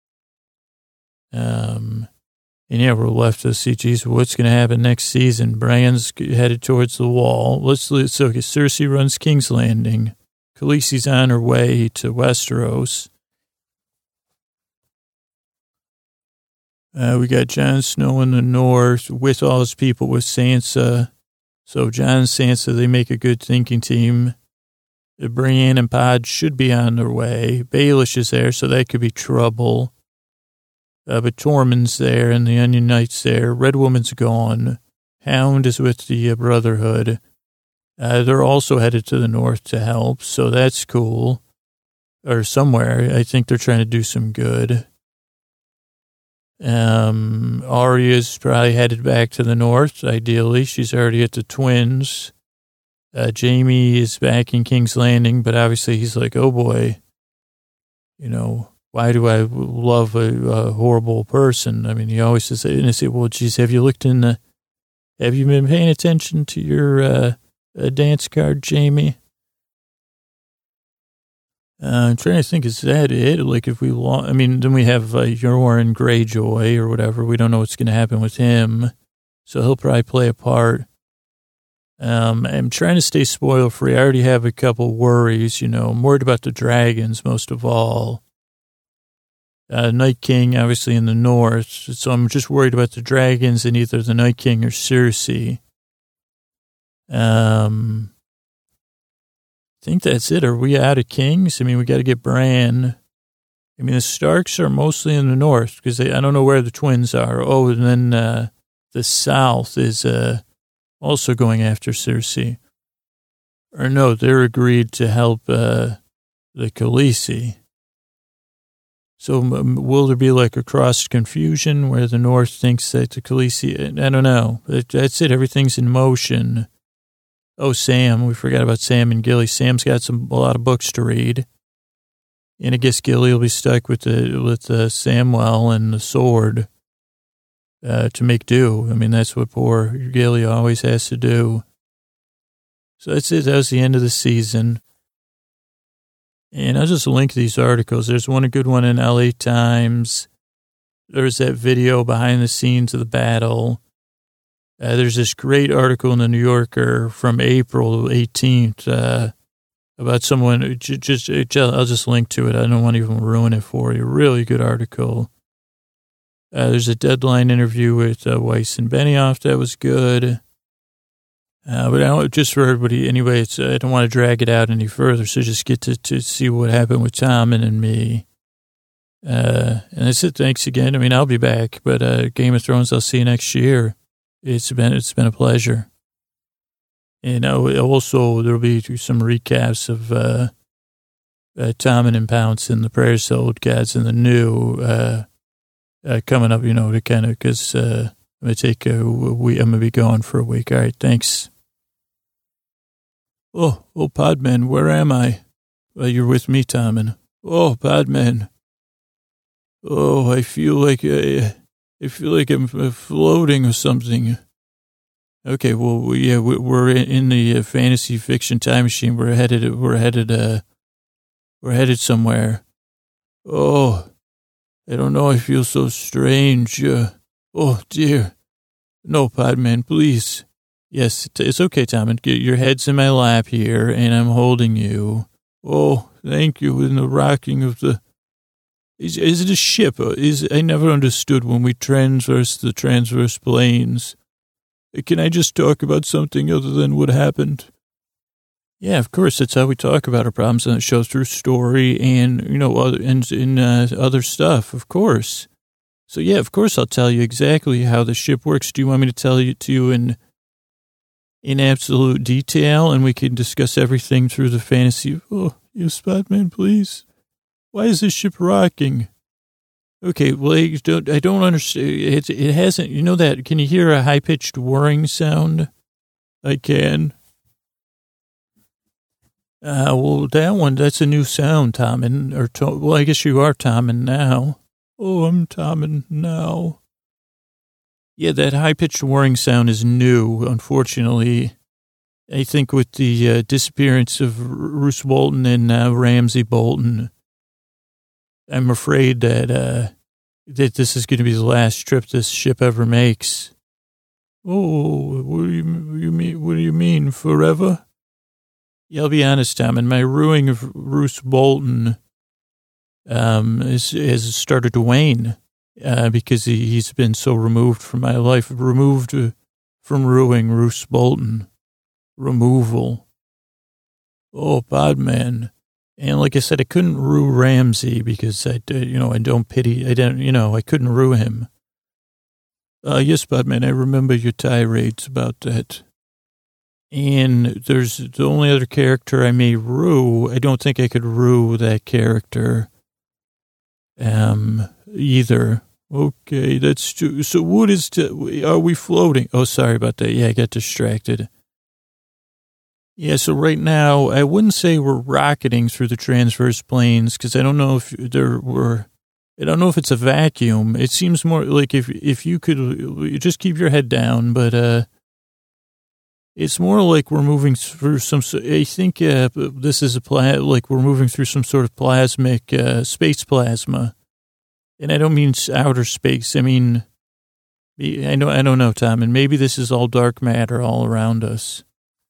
And yeah, we're left to see, geez, what's going to happen next season? Bran's headed towards the wall. Let's okay, Cersei runs King's Landing. Khaleesi's on her way to Westeros. We got Jon Snow in the north with all his people with Sansa. So Jon and Sansa, they make a good thinking team. Brienne and Pod should be on their way. Baelish is there, so that could be trouble. But Tormund's there and the Onion Knight's there. Red Woman's gone. Hound is with the Brotherhood. They're also headed to the north to help, so that's cool. Or somewhere. I think they're trying to do some good. Arya's probably headed back to the north, ideally. She's already at the Twins. Jaime is back in King's Landing, but obviously he's like, oh boy, why do I love a horrible person? He always says, and I say, well, geez, have you been paying attention to your dance card, Jaime? I'm trying to think, is that it? Like if then we have Euron Greyjoy or whatever. We don't know what's going to happen with him. So he'll probably play a part. I'm trying to stay spoiler free. I already have a couple worries, I'm worried about the dragons most of all. Night King, obviously, in the north. So I'm just worried about the dragons and either the Night King or Cersei. I think that's it. Are we out of kings? We got to get Bran. The Starks are mostly in the north because I don't know where the twins are. Oh, and then the south is also going after Cersei. Or no, they're agreed to help the Khaleesi. So will there be like a cross confusion where the North thinks that the Khaleesi, I don't know. That's it. Everything's in motion. Oh, Sam. We forgot about Sam and Gilly. Sam's got a lot of books to read. And I guess Gilly will be stuck with Samwell and the sword to make do. That's what poor Gilly always has to do. So that's it. That was the end of the season. And I'll just link these articles. There's a good one in LA Times. There's that video behind the scenes of the battle. There's this great article in the New Yorker from April 18th about someone. I'll just link to it. I don't want to even ruin it for you. Really good article. There's a Deadline interview with Weiss and Benioff that was good. But just for everybody, anyway, I don't want to drag it out any further, so just get to see what happened with Tom and me. And that's it. Thanks again. I'll be back, but Game of Thrones, I'll see you next year. It's been a pleasure. And also there'll be some recaps of Tommen and Pounce and the Prayers to Old Gods and the New coming up, to kind of, because I'm going to be gone for a week. All right, thanks. Oh, Podman, where am I? You're with me, Tommen. Oh, Podman. Oh, I feel like I'm floating or something. Okay, well, yeah, we're in the fantasy fiction time machine. We're headed somewhere. Oh, I don't know. I feel so strange. Oh dear. No, Podman, please. Yes, it's okay, Tom. And your head's in my lap here, and I'm holding you. Oh, thank you. In the rocking of the. Is it a ship? I never understood when we traverse the transverse planes. Can I just talk about something other than what happened? Yeah, of course. That's how we talk about our problems on the show, through story and, other stuff, of course. So, yeah, of course, I'll tell you exactly how the ship works. Do you want me to tell you to you in absolute detail, and we can discuss everything through the fantasy? Oh, yes, Batman, please. Why is this ship rocking? Okay, well, I don't understand. It hasn't, you know that, can you hear a high-pitched whirring sound? I can. Well, that's a new sound, Tom, well, I guess you are Tommen now. Oh, I'm Tommen now. Yeah, that high-pitched whirring sound is new, unfortunately. I think with the disappearance of Roose Bolton and Ramsay Bolton, I'm afraid that this is going to be the last trip this ship ever makes. Oh, what do you mean? What do you mean, forever? Yeah, I'll be honest, Tom, and my ruining of Roose Bolton has started to wane because he's been so removed from my life, removed from ruining Roose Bolton. Removal. Oh, Podman. And like I said, I couldn't rue Ramsay because I don't pity, I couldn't rue him. Yes, Podman, I remember your tirades about that. And there's the only other character I may rue. I don't think I could rue that character, either. Okay, that's true. So what are we floating? Oh, sorry about that. Yeah, I got distracted. Yeah, so right now, I wouldn't say we're rocketing through the transverse planes because I don't know if I don't know if it's a vacuum. It seems more like if you could just keep your head down, but it's more like we're moving through I think this is like we're moving through some sort of plasmic space plasma. And I don't mean outer space. I mean, I don't know, Tom, and maybe this is all dark matter all around us.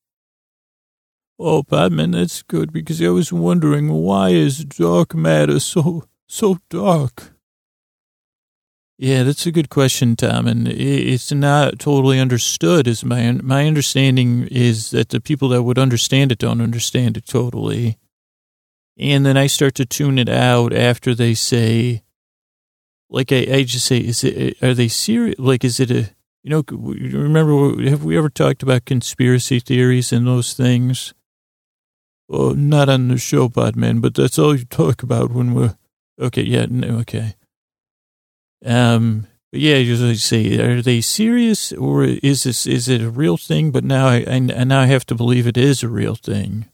Oh, Batman, that's good, because I was wondering, why is dark matter so dark? Yeah, that's a good question, Tom, and it's not totally understood. As my understanding is that the people that would understand it don't understand it totally. And then I start to tune it out after they say, like I just say, are they serious? Like, is it remember, have we ever talked about conspiracy theories and those things? Oh, not on the show, Podman, but that's all you talk about when we're, okay, yeah, no, okay. But yeah, I usually say, are they serious, or is it a real thing? But now I have to believe it is a real thing.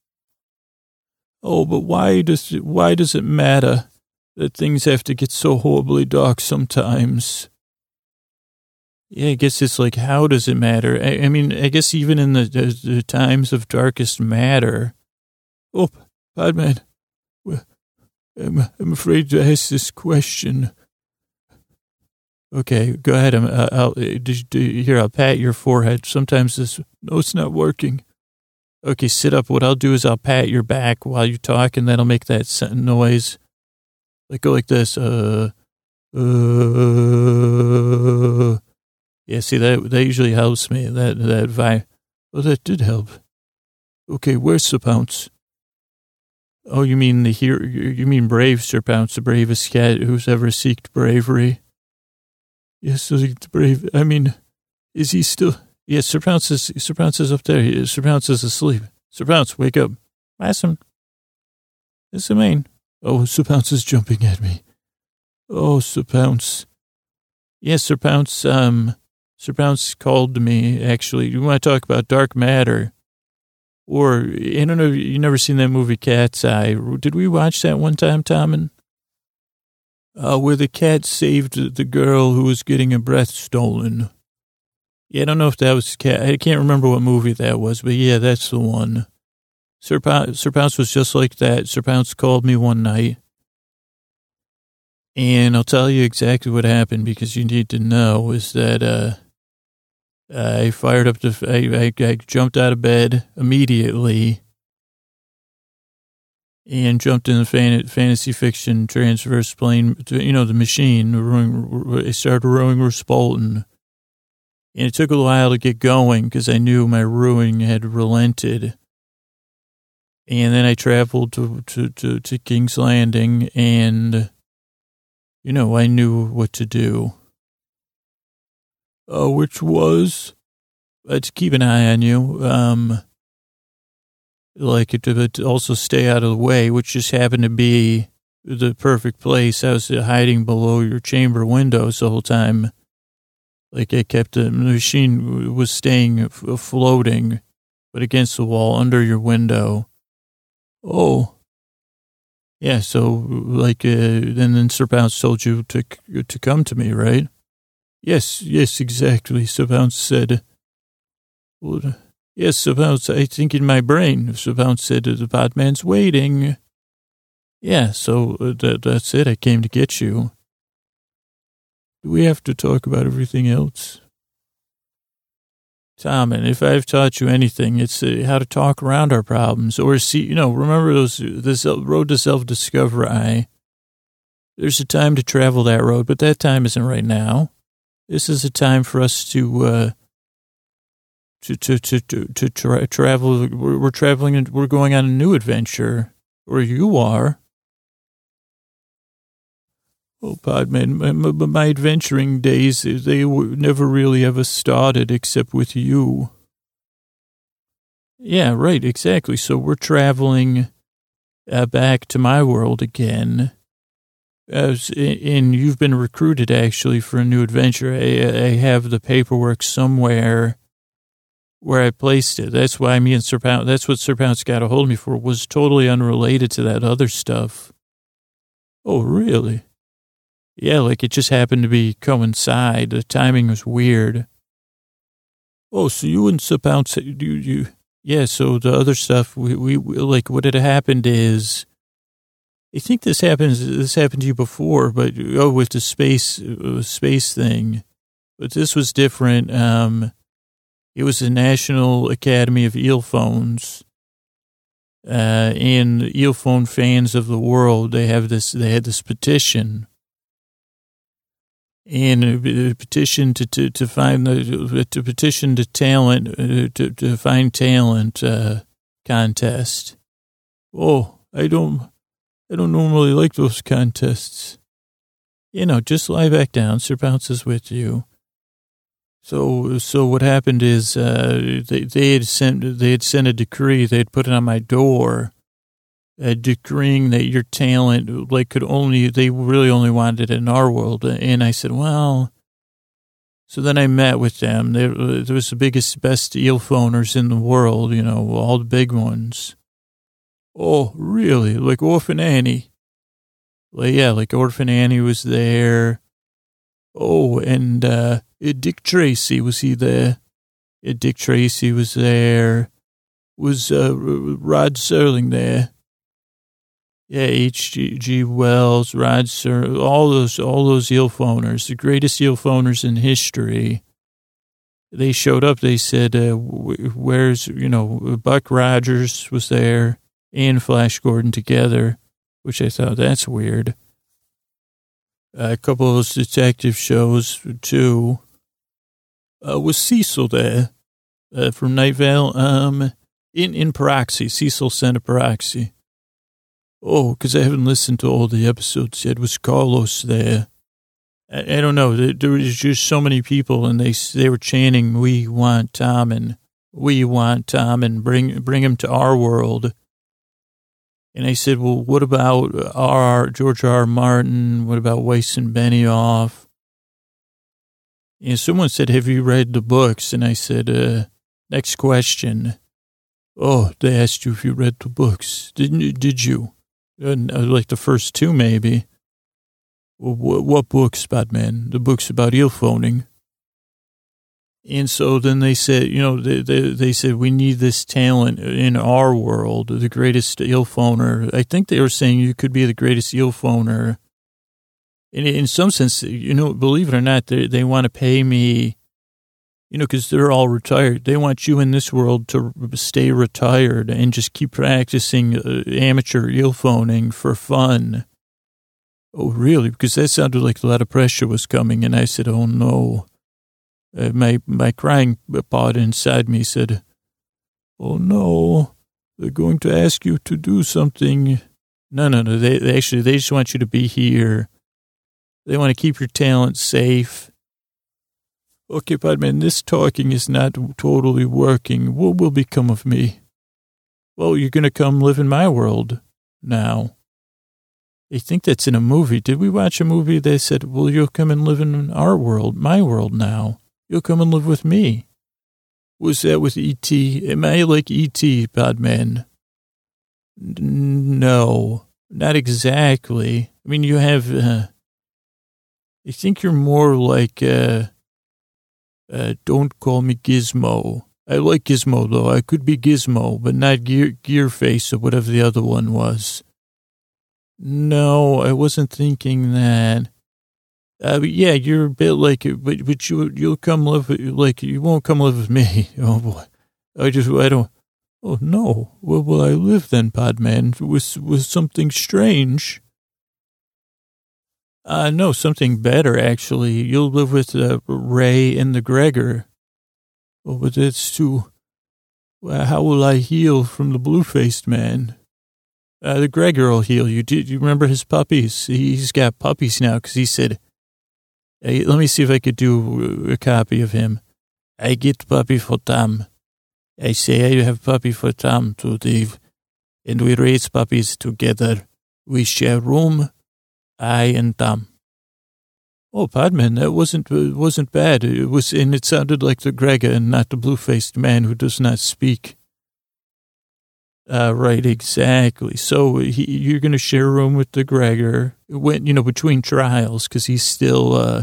Oh, but why does it matter that things have to get so horribly dark sometimes? Yeah, I guess it's like, how does it matter? I mean, I guess even in the times of darkest matter. Oh, Podman, I'm afraid to ask this question. Okay, go ahead. I'll pat your forehead. Sometimes no, it's not working. Okay, sit up. What I'll do is I'll pat your back while you talk, and that'll make that noise. Like, go like this. Yeah, see, that usually helps me. That vibe. Oh, that did help. Okay, where's Sir Pounce? Oh, you mean you mean brave Sir Pounce, the bravest cat who's ever seeked bravery? Yes, so brave. I mean, is he still? Yes, Sir Pounce is up there. Sir Pounce is asleep. Sir Pounce, wake up. Awesome. It's the main. Oh, Sir Pounce is jumping at me. Oh, Sir Pounce. Yes, Sir Pounce. Sir Pounce called to me, actually. You want to talk about dark matter? Or, I don't know, you never seen that movie Cat's Eye. Did we watch that one time, Tommen? where the cat saved the girl who was getting her breath stolen. Yeah, I don't know if that was cat. I can't remember what movie that was, but yeah, that's the one. Sir Pounce was just like that. Sir Pounce called me one night, and I'll tell you exactly what happened because you need to know is that I fired up I jumped out of bed immediately and jumped in the fantasy fiction transverse plane, the machine. I started rowing Ruspolton. And it took a while to get going because I knew my rowing had relented. And then I traveled to King's Landing and, I knew what to do. Which was to keep an eye on you. To also stay out of the way, which just happened to be the perfect place. I was hiding below your chamber windows the whole time. Like I kept the machine was staying floating, but against the wall under your window. Oh, yeah. So then Sir Pounce told you to come to me, right? Yes, exactly. Sir Pounce said, well, yes, Sir Pounce, I think in my brain. Sir Pounce said, the Podman's waiting. Yeah, so that's it. I came to get you. Do we have to talk about everything else? Tom, and if I've taught you anything, it's how to talk around our problems or see, remember this road to self-discovery. There's a time to travel that road, but that time isn't right now. This is a time for us to travel. We're traveling and we're going on a new adventure, or you are. Oh, Podman, my adventuring days, they never really ever started except with you. Yeah, right, exactly. So we're traveling back to my world again. And you've been recruited, actually, for a new adventure. I have the paperwork somewhere where I placed it. That's why me and Sir Pounce, that's what Sir Pounce got a hold of me for, was totally unrelated to that other stuff. Oh, really? Yeah, like it just happened to be coincide. The timing was weird. Oh, so you and Sir Pounce, yeah, so the other stuff, we like what had happened is, I think this happened to you before, but, with the space thing. But this was different. It was the National Academy of Eelphones. And the eelphone fans of the world, they had this petition. And a petition to find to petition to talent to find talent contest. Oh, I don't normally like those contests. Just lie back down. Sir Pounce is with you. So what happened is they had sent a decree. They had put it on my door. Decreeing that your talent, they really only wanted it in our world. And I said, well, so then I met with them. There was the biggest, best eelphoners in the world, all the big ones. Oh, really? Like Orphan Annie? Like Orphan Annie was there. Oh, and Dick Tracy, was he there? Dick Tracy was there. Was Rod Serling there? Yeah, H.G. Wells, Rod Serling, all those eelphoners, the greatest eelphoners in history. They showed up. They said, "Where's Buck Rogers was there and Flash Gordon together," which I thought that's weird. A couple of those detective shows too. Was Cecil there from Night Vale? In Paroxy, Cecil sent a Paroxy. Oh, because I haven't listened to all the episodes yet. Was Carlos there? I don't know. There was just so many people, and they were chanting, "We want Tom, and we want Tom, and bring him to our world." And I said, "Well, what about George R. Martin? What about Weiss and Benioff?" And someone said, "Have you read the books?" And I said, "Next question." Oh, they asked you if you read the books. Did you? Like the first two, maybe. What books, Batman? The books about eel phoning. And so then they said, they said, we need this talent in our world, the greatest eel phoner. I think they were saying you could be the greatest eel phoner. And in some sense, believe it or not, they want to pay me, because they're all retired. They want you in this world to stay retired and just keep practicing amateur eel phoning for fun. Oh, really? Because that sounded like a lot of pressure was coming. And I said, oh, no. My crying part inside me said, oh, no, they're going to ask you to do something. No. They just want you to be here. They want to keep your talent safe. Okay, Padman, this talking is not totally working. What will become of me? Well, you're going to come live in my world now. I think that's in a movie. Did we watch a movie that said, well, you'll come and live in our world, my world now. You'll come and live with me. Was that with E.T.? Am I like E.T., Padman? No, not exactly. I mean, you have, I think you're more like, don't call me Gizmo. I like Gizmo, though. I could be Gizmo, but not Gearface or whatever the other one was. No, I wasn't thinking that. Yeah, you're a bit like it, but you'll come live, like, you won't come live with me. Oh, boy. I don't. Oh, no. Where will I live then, Podman? With something strange? No, something better, actually. You'll live with Ray and the Gregor. Oh, but that's too. How will I heal from the blue-faced man? The Gregor will heal you. Do you remember his puppies? He's got puppies now because he said, hey, let me see if I could do a copy of him. I get puppy for Tom. I say I have puppy for Tom to Dave, and we raise puppies together. We share room, I and Tom. Oh, Podman, that wasn't bad. And it sounded like the Gregor and not the blue-faced man who does not speak. Right, exactly. So you're going to share a room with the Gregor between trials, because he's still,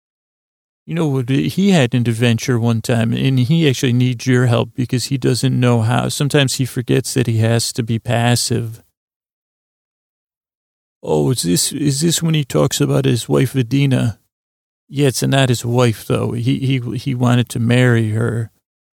he had an adventure one time, and he actually needs your help because he doesn't know how. Sometimes he forgets that he has to be passive. Oh, is this when he talks about his wife, Adina? Yeah, it's not his wife, though. He wanted to marry her.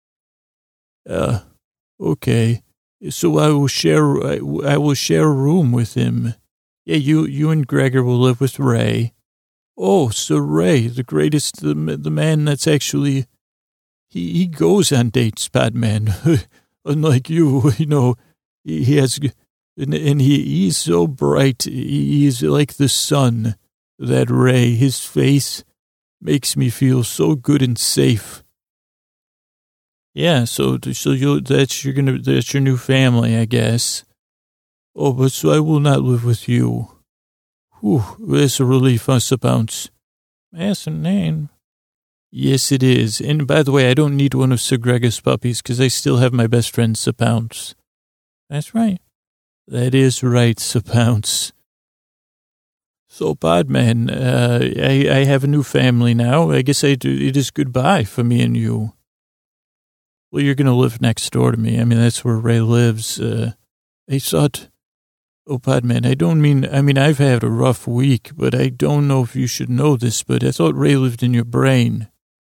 Okay. So I will share a room with him. Yeah, you and Gregor will live with Ray. Oh, so Ray, the greatest, the man that's actually, he goes on dates, Padman. Unlike you, he has, and he's so bright. He's like the sun, that Ray. His face makes me feel so good and safe. Yeah, so that's your new family, I guess. Oh, but so I will not live with you. Whew, that's a relief, huh, Sir Pounce? That's a name. Yes, it is. And by the way, I don't need one of Sir Gregor's puppies because I still have my best friend, Sir Pounce. That's right. That is right, Sir Pounce. So, Podman, I have a new family now. I guess it is goodbye for me and you. Well, you're going to live next door to me. I mean, that's where Ray lives. I thought, Podman, I've had a rough week, but I don't know if you should know this, but I thought Ray lived in your brain.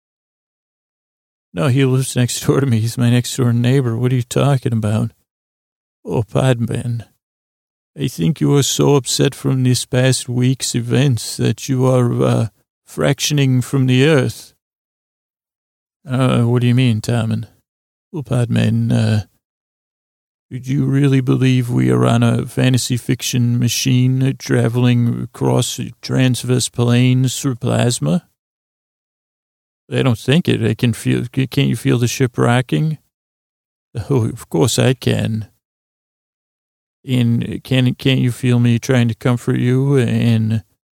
No, he lives next door to me. He's my next door neighbor. What are you talking about? Oh, Podman, I think you are so upset from this past week's events that you are fractioning from the earth. What do you mean, Tommen? Well, Podman, did you really believe we are on a fantasy fiction machine traveling across transverse planes through plasma? I don't think it. Can't you feel the ship rocking? Oh, of course I can. And can't you feel me trying to comfort you and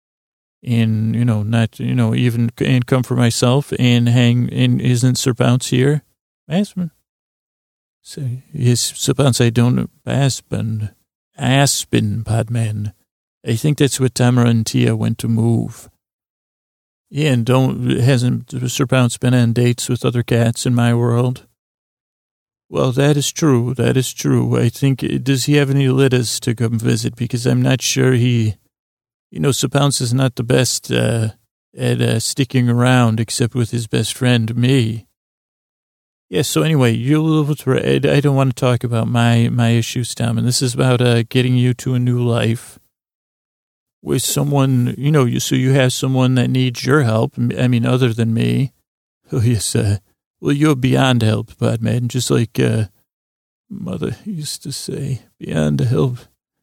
comfort myself and isn't Sir Pounce here? Aspen. So, yes, Sir Pounce, I don't, Aspen, Podman. I think that's what Tamara and Tia went to move. Yeah, and hasn't Sir Pounce been on dates with other cats in my world? Well, that is true. That is true. I think, does he have any litters to come visit? Because I'm not sure Sir Pounce is not the best at sticking around except with his best friend, me. Yeah, so anyway, you live with Red. I don't want to talk about my issues, Tom, and this is about getting you to a new life with someone, so you have someone that needs your help. I mean, other than me. Oh, yes, well, you're beyond help, Podman, just like Mother used to say, beyond help.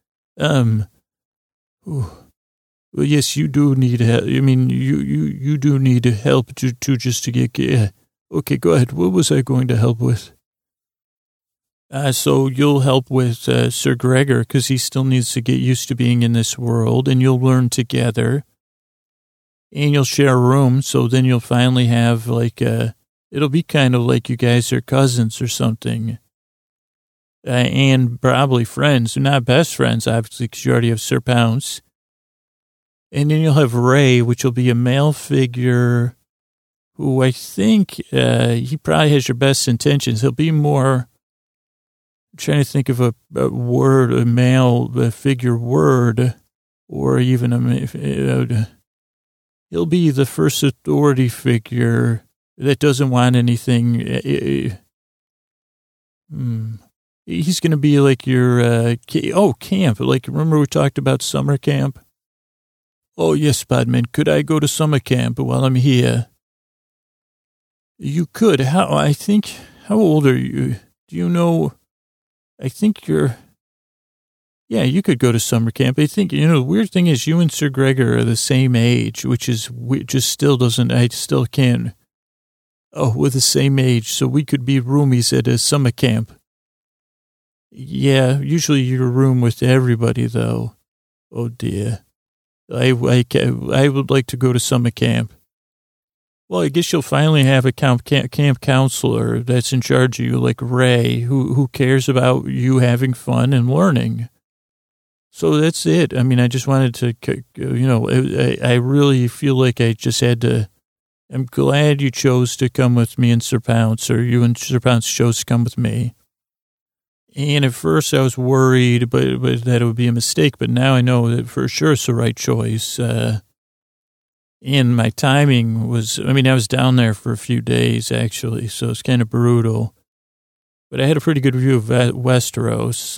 Well, yes, you do need help. I mean, you do need help to just to get. Okay, go ahead. What was I going to help with? So you'll help with Sir Gregor because he still needs to get used to being in this world, and you'll learn together, and you'll share a room. So then you'll finally have it'll be kind of like you guys are cousins or something, and probably friends, not best friends, obviously, because you already have Sir Pounce. And then you'll have Ray, which will be a male figure who I think he probably has your best intentions. He'll be more, I'm trying to think of a word, a male figure word, or even he'll be the first authority figure that doesn't want anything. He's going to be like your, camp. Like, remember we talked about summer camp? Oh, yes, Podman. Could I go to summer camp while I'm here? You could. How old are you? Do you know? I think you could go to summer camp. I think, the weird thing is you and Sir Gregor are the same age, which is just still doesn't, I still can't. Oh, we're the same age, so we could be roomies at a summer camp. Yeah, usually you're a room with everybody, though. Oh, dear. I would like to go to summer camp. Well, I guess you'll finally have a camp counselor that's in charge of you, like Ray, who cares about you having fun and learning. So that's it. I mean, I just wanted to, I really feel like I just had to. I'm glad you chose to come with me and Sir Pounce, or you and Sir Pounce chose to come with me. And at first I was worried, but that it would be a mistake. But now I know that for sure it's the right choice. And my timing was, I was down there for a few days, actually, so it's kind of brutal. But I had a pretty good view of Westeros.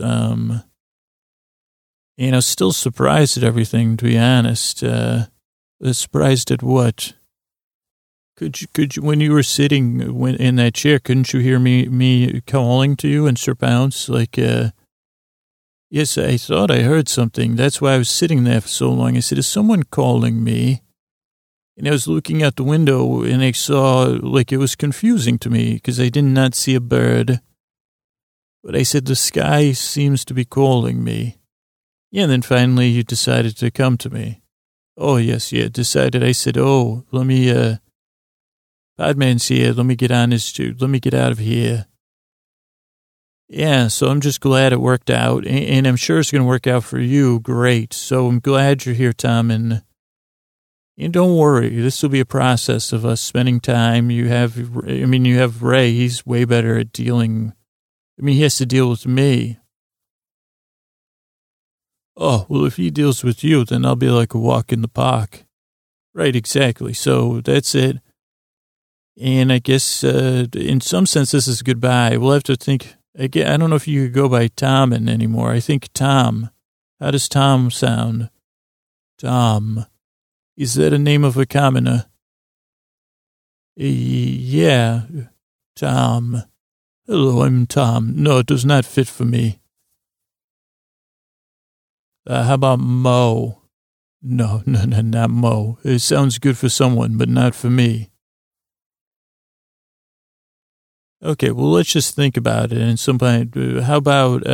And I was still surprised at everything, to be honest. Surprised at what? Could you, when you were sitting in that chair, couldn't you hear me calling to you and Sir Pounce? Yes, I thought I heard something. That's why I was sitting there for so long. I said, is someone calling me? And I was looking out the window and I saw, it was confusing to me because I did not see a bird. But I said, the sky seems to be calling me. Yeah, and then finally you decided to come to me. Oh, yes, decided. I said, let me, Podman's here. Let me get out of here. Yeah, so I'm just glad it worked out, and I'm sure it's going to work out for you. Great. So I'm glad you're here, Tom, and don't worry. This will be a process of us spending time. You have Ray. He's way better at dealing. He has to deal with me. Oh, well, if he deals with you, then I'll be like a walk in the park. Right, exactly. So that's it. And I guess in some sense this is goodbye. We'll have to think. Again, I don't know if you could go by Tom anymore. I think Tom. How does Tom sound? Tom. Is that a name of a commoner? Yeah, Tom. Hello, I'm Tom. No, it does not fit for me. How about Mo? No, not Mo. It sounds good for someone, but not for me. Okay, well, let's just think about it. And somebody, how about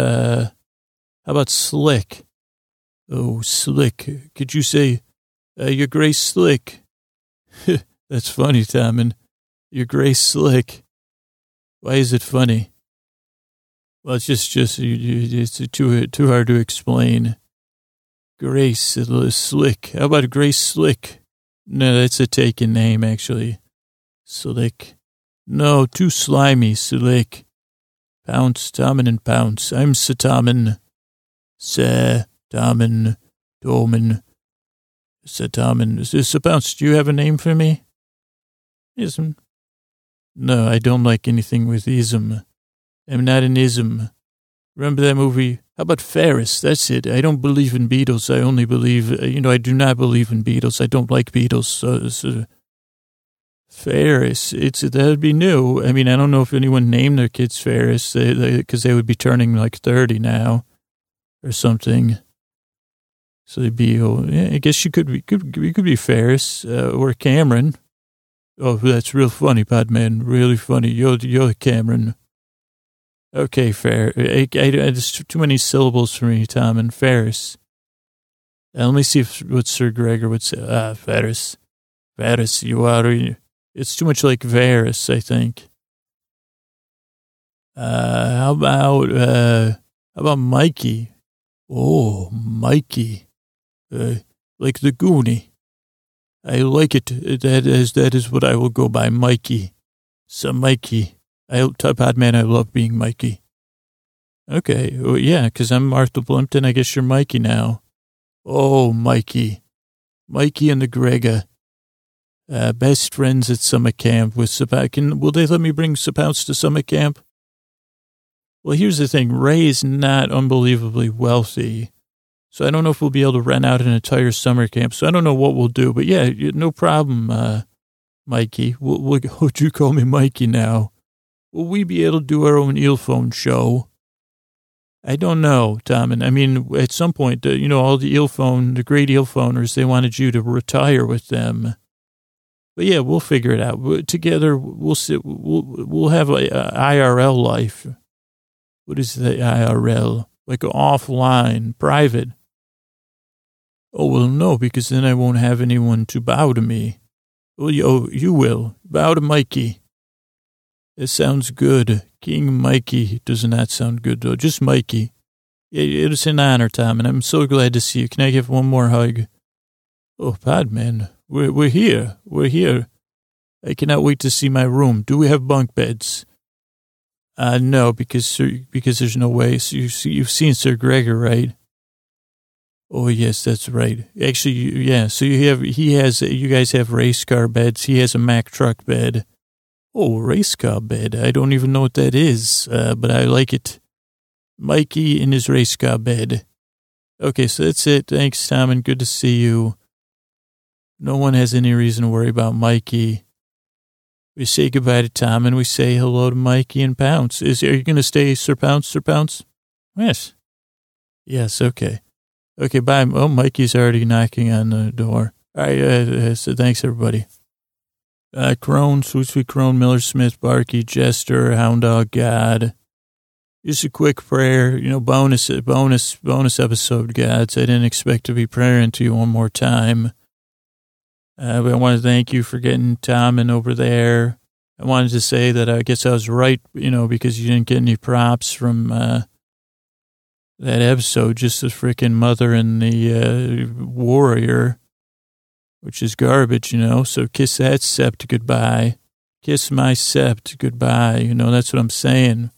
Slick? Oh, Slick. Could you say, Your Grace Slick? That's funny, Tom. And Your Grace Slick. Why is it funny? Well, it's just it's too hard to explain. Grace Slick. How about Grace Slick? No, that's a taken name, actually. Slick. No, too slimy, Slick. Pounce, Tommen and Pounce. I'm Satamen. Satamen. Domen. Satamen. Pounce, do you have a name for me? Ism. No, I don't like anything with ism. I'm not an ism. Remember that movie? How about Ferris? That's it. I don't believe in Beatles. I only believe, I do not believe in Beatles. I don't like Beatles. So Ferris, that would be new. I mean, I don't know if anyone named their kids Ferris because they would be turning like 30 now or something. So they'd be, I guess you could be Ferris or Cameron. Oh, that's real funny, Podman. Really funny. You're Cameron. Okay, fair. There's too many syllables for me, Tom, and Ferris. Let me see what Sir Gregor would say. Ferris. Ferris, you are... It's too much like Varys, I think. How about Mikey? Oh, Mikey. Like the Goonie. I like it. That is what I will go by, Mikey. So Mikey. Podman, I love being Mikey. Okay, well, yeah, because I'm Martha Plimpton. I guess you're Mikey now. Oh, Mikey. Mikey and the Grega. Best friends at summer camp with will they let me bring Sapounce to summer camp? Well, here's the thing. Ray is not unbelievably wealthy. So I don't know if we'll be able to rent out an entire summer camp. So I don't know what we'll do. But yeah, no problem, Mikey. Would you call me Mikey now? Will we be able to do our own eel phone show? I don't know, Tom. And I mean, at some point, all the great eel phoners, they wanted you to retire with them. But yeah, we'll figure it out. Together, we'll have a IRL life. What is the IRL? Like offline, private. Oh, well, no, because then I won't have anyone to bow to me. Well, you will. Bow to Mikey. It sounds good. King Mikey does not sound good, though. Just Mikey. It is an honor, Tom, and I'm so glad to see you. Can I give one more hug? Oh, Podman, we're here. We're here. I cannot wait to see my room. Do we have bunk beds? No, because there's no way. So you've seen Sir Gregor, right? Oh, yes, that's right. Actually, yeah. So you guys have race car beds. He has a Mack truck bed. Oh, race car bed. I don't even know what that is, but I like it. Mikey in his race car bed. Okay, so that's it. Thanks, Tom, and good to see you. No one has any reason to worry about Mikey. We say goodbye to Tom, and we say hello to Mikey and Pounce. Are you going to stay, Sir Pounce? Yes. Yes, okay. Okay, bye. Oh, Mikey's already knocking on the door. All right, so thanks, everybody. Crone, Sweet Crone, Miller Smith, Barky, Jester, Hound Dog God. Just a quick prayer, bonus episode, gods. I didn't expect to be praying to you one more time. But I want to thank you for getting Tom in over there. I wanted to say that I guess I was right, because you didn't get any props from that episode, just the freaking mother and the warrior, which is garbage, So kiss that sept goodbye. Kiss my sept goodbye. That's what I'm saying.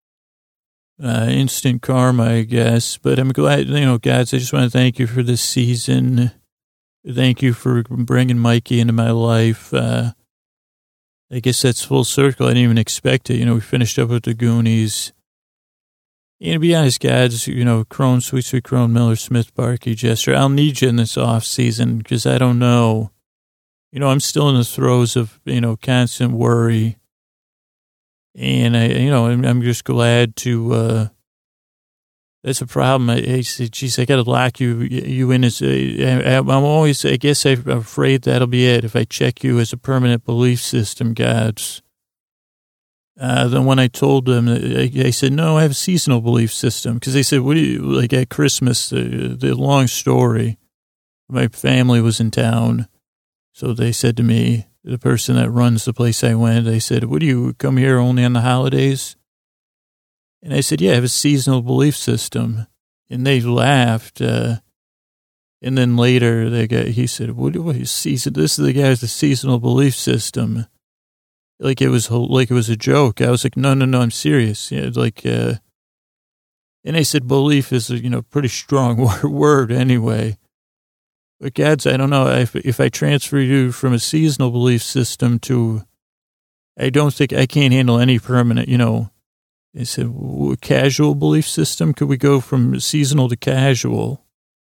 Instant karma, I guess. But I'm glad, guys, I just want to thank you for this season. Thank you for bringing Mikey into my life. I guess that's full circle. I didn't even expect it. We finished up with the Goonies. And to be honest, guys, Crone, Sweet Crone, Miller, Smith, Barky, Jester, I'll need you in this off season because I don't know. I'm still in the throes of, constant worry. And I'm just glad to, that's a problem. I said, geez, I got to lock you in as I'm always, I guess I'm afraid that'll be it. If I check you as a permanent belief system, gods. Then when I told them, I said, no, I have a seasonal belief system. Because they said, what do you, like at Christmas, the long story, my family was in town. So they said to me, the person that runs the place I went, they said, what do you come here only on the holidays? And I said, yeah, I have a seasonal belief system. And they laughed. And then later he said, what this is the guy with the seasonal belief system. Like it was a joke. I was like, no, I'm serious. Yeah, and I said, belief is a, pretty strong word anyway. But Gads, I don't know if I transfer you from a seasonal belief system to, I don't think I can't handle any permanent, I said, casual belief system. Could we go from seasonal to casual?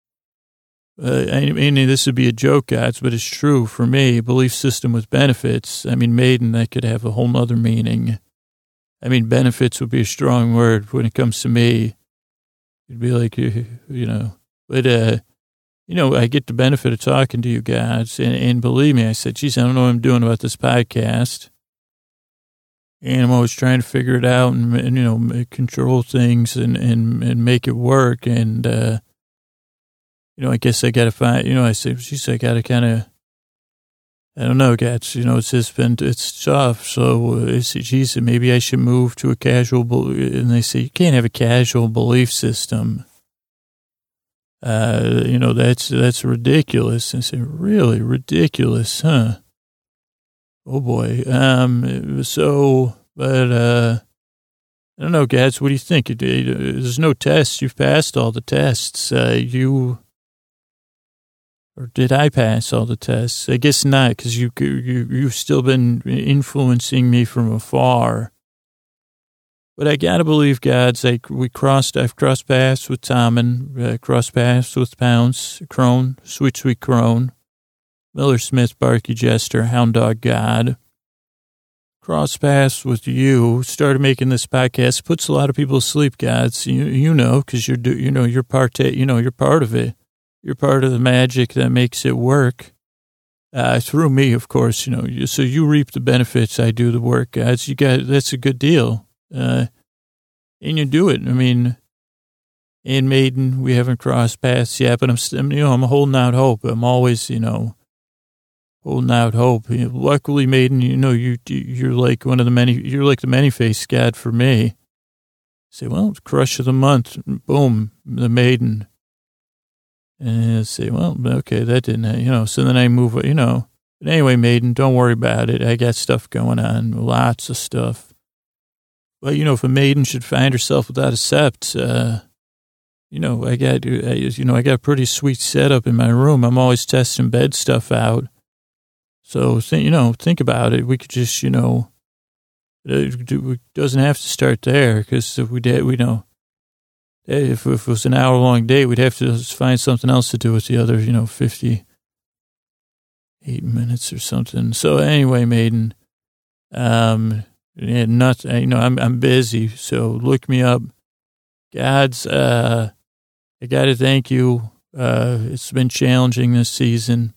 I mean, this would be a joke, Gads, but it's true for me. Belief system with benefits. I mean, maiden, that could have a whole nother meaning. I mean, benefits would be a strong word when it comes to me. It'd be like, but, I get the benefit of talking to you guys. And believe me, I said, geez, I don't know what I'm doing about this podcast. And I'm always trying to figure it out and control things and make it work. And, I guess I got to find, I said, geez, I got to kind of, I don't know, guys, it's tough. So I said, geez, maybe I should move to a casual, and they say, you can't have a casual belief system. That's ridiculous. I said, really ridiculous, huh? Oh boy. But I don't know, Gads, what do you think? There's no tests. You've passed all the tests. Or did I pass all the tests? I guess not, because you've still been influencing me from afar. But I gotta believe, Gads, I've crossed paths with Tommen, crossed paths with Pounce, Crone, Sweet Crone, Miller Smith, Barky Jester, Hound Dog God. Cross paths with you, started making this podcast, puts a lot of people to sleep, Gads. Because you're part of it. You're part of the magic that makes it work. Through me, of course, so you reap the benefits. I do the work, Gads. That's a good deal. And you do it. I mean, in Maiden, we haven't crossed paths yet, but I'm holding out hope. I'm always, holding out hope. Luckily, Maiden, you're like you're like the many-faced God for me. Say, well, crush of the month, boom, the Maiden. And I say, well, okay, that didn't, so then I move, But anyway, Maiden, don't worry about it. I got stuff going on, lots of stuff. But, if a maiden should find herself without a sept, I got a pretty sweet setup in my room. I'm always testing bed stuff out. So, think about it. We could just, it doesn't have to start there, because if we did, if it was an hour-long day, we'd have to find something else to do with the other, 58 minutes or something. So anyway, Maiden, I'm busy, so look me up. Gads, I got to thank you. It's been challenging this season.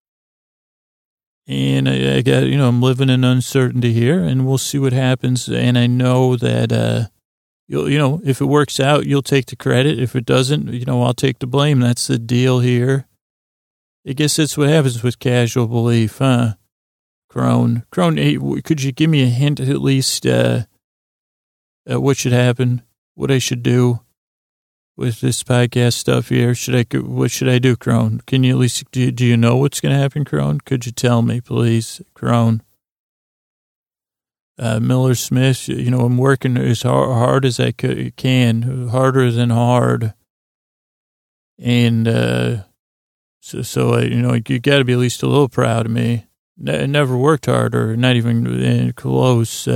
And I got, I'm living in uncertainty here, and we'll see what happens. And I know that, if it works out, you'll take the credit. If it doesn't, I'll take the blame. That's the deal here. I guess that's what happens with casual belief, huh? Crone, could you give me a hint at least at what should happen, what I should do with this podcast stuff here? What should I do, Crone? Can you at least, do you know what's going to happen, Crone? Could you tell me, please, Crone? Miller Smith, I'm working as hard as I can, harder than hard. And so you got to be at least a little proud of me. I never worked harder, not even close.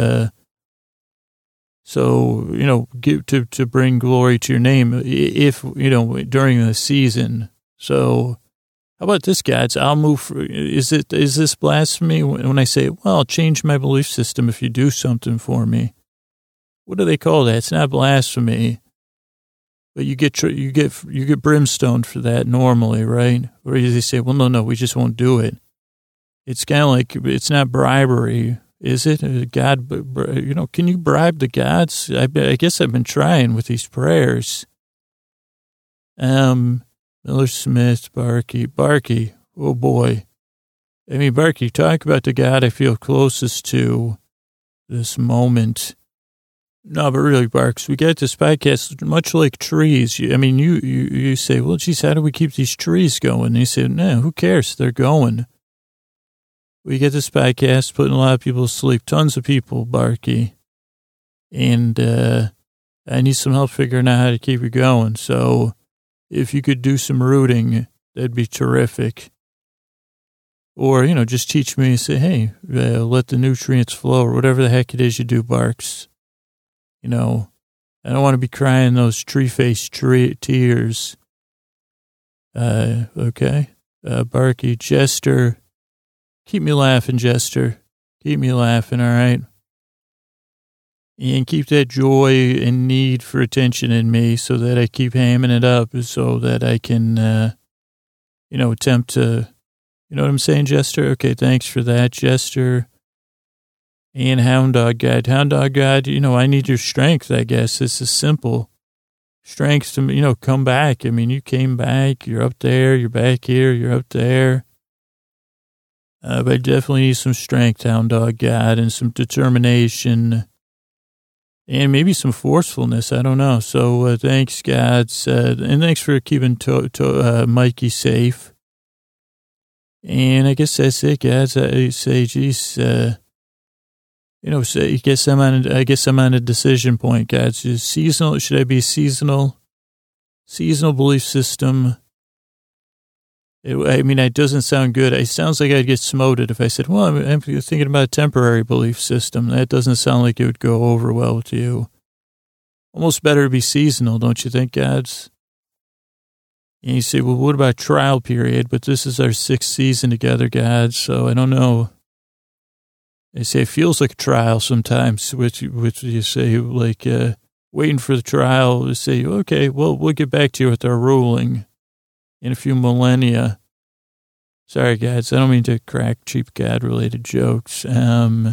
So, to bring glory to your name, if, during the season. So, how about this, guys? I'll move. Is this blasphemy when I say, well, I'll change my belief system if you do something for me? What do they call that? It's not blasphemy, but you get brimstoned for that normally, right? Or they say, well, no, we just won't do it. It's kind of like, it's not bribery, is it? God, can you bribe the gods? I guess I've been trying with these prayers. Miller Smith, Barky, oh boy. I mean, Barky, talk about the God I feel closest to this moment. No, but really, Barks, we get this podcast much like trees. You say, well, geez, how do we keep these trees going? And you say, no, who cares? They're going. We get this podcast putting a lot of people to sleep, tons of people, Barky. And I need some help figuring out how to keep it going. So if you could do some rooting, that'd be terrific. Or, just teach me and say, hey, let the nutrients flow or whatever the heck it is you do, Barks. I don't want to be crying those tree-faced tears. Okay. Barky, Jester. Keep me laughing, Jester. Keep me laughing, all right? And keep that joy and need for attention in me so that I keep hamming it up so that I can, attempt to, you know what I'm saying, Jester? Okay, thanks for that, Jester. And Hound Dog God. Hound Dog God, I need your strength, I guess. This is simple. Strength to, come back. You came back. You're up there. You're back here. You're up there. But I definitely need some strength, Hound Dog God, and some determination. And maybe some forcefulness. I don't know. So thanks, gods. And thanks for keeping Mikey safe. And I guess that's it, gods. I say, geez, I guess I'm on a decision point, guys. Is seasonal? Should I be seasonal belief system? It doesn't sound good. It sounds like I'd get smoted if I said, well, I'm thinking about a temporary belief system. That doesn't sound like it would go over well with you. Almost better to be seasonal, don't you think, gods? And you say, well, what about trial period? But this is our 6th season together, gods, so I don't know. They say it feels like a trial sometimes, which you say, like, waiting for the trial to say, okay, well, we'll get back to you with our ruling in a few millennia. Sorry, guys, I don't mean to crack cheap God-related jokes. But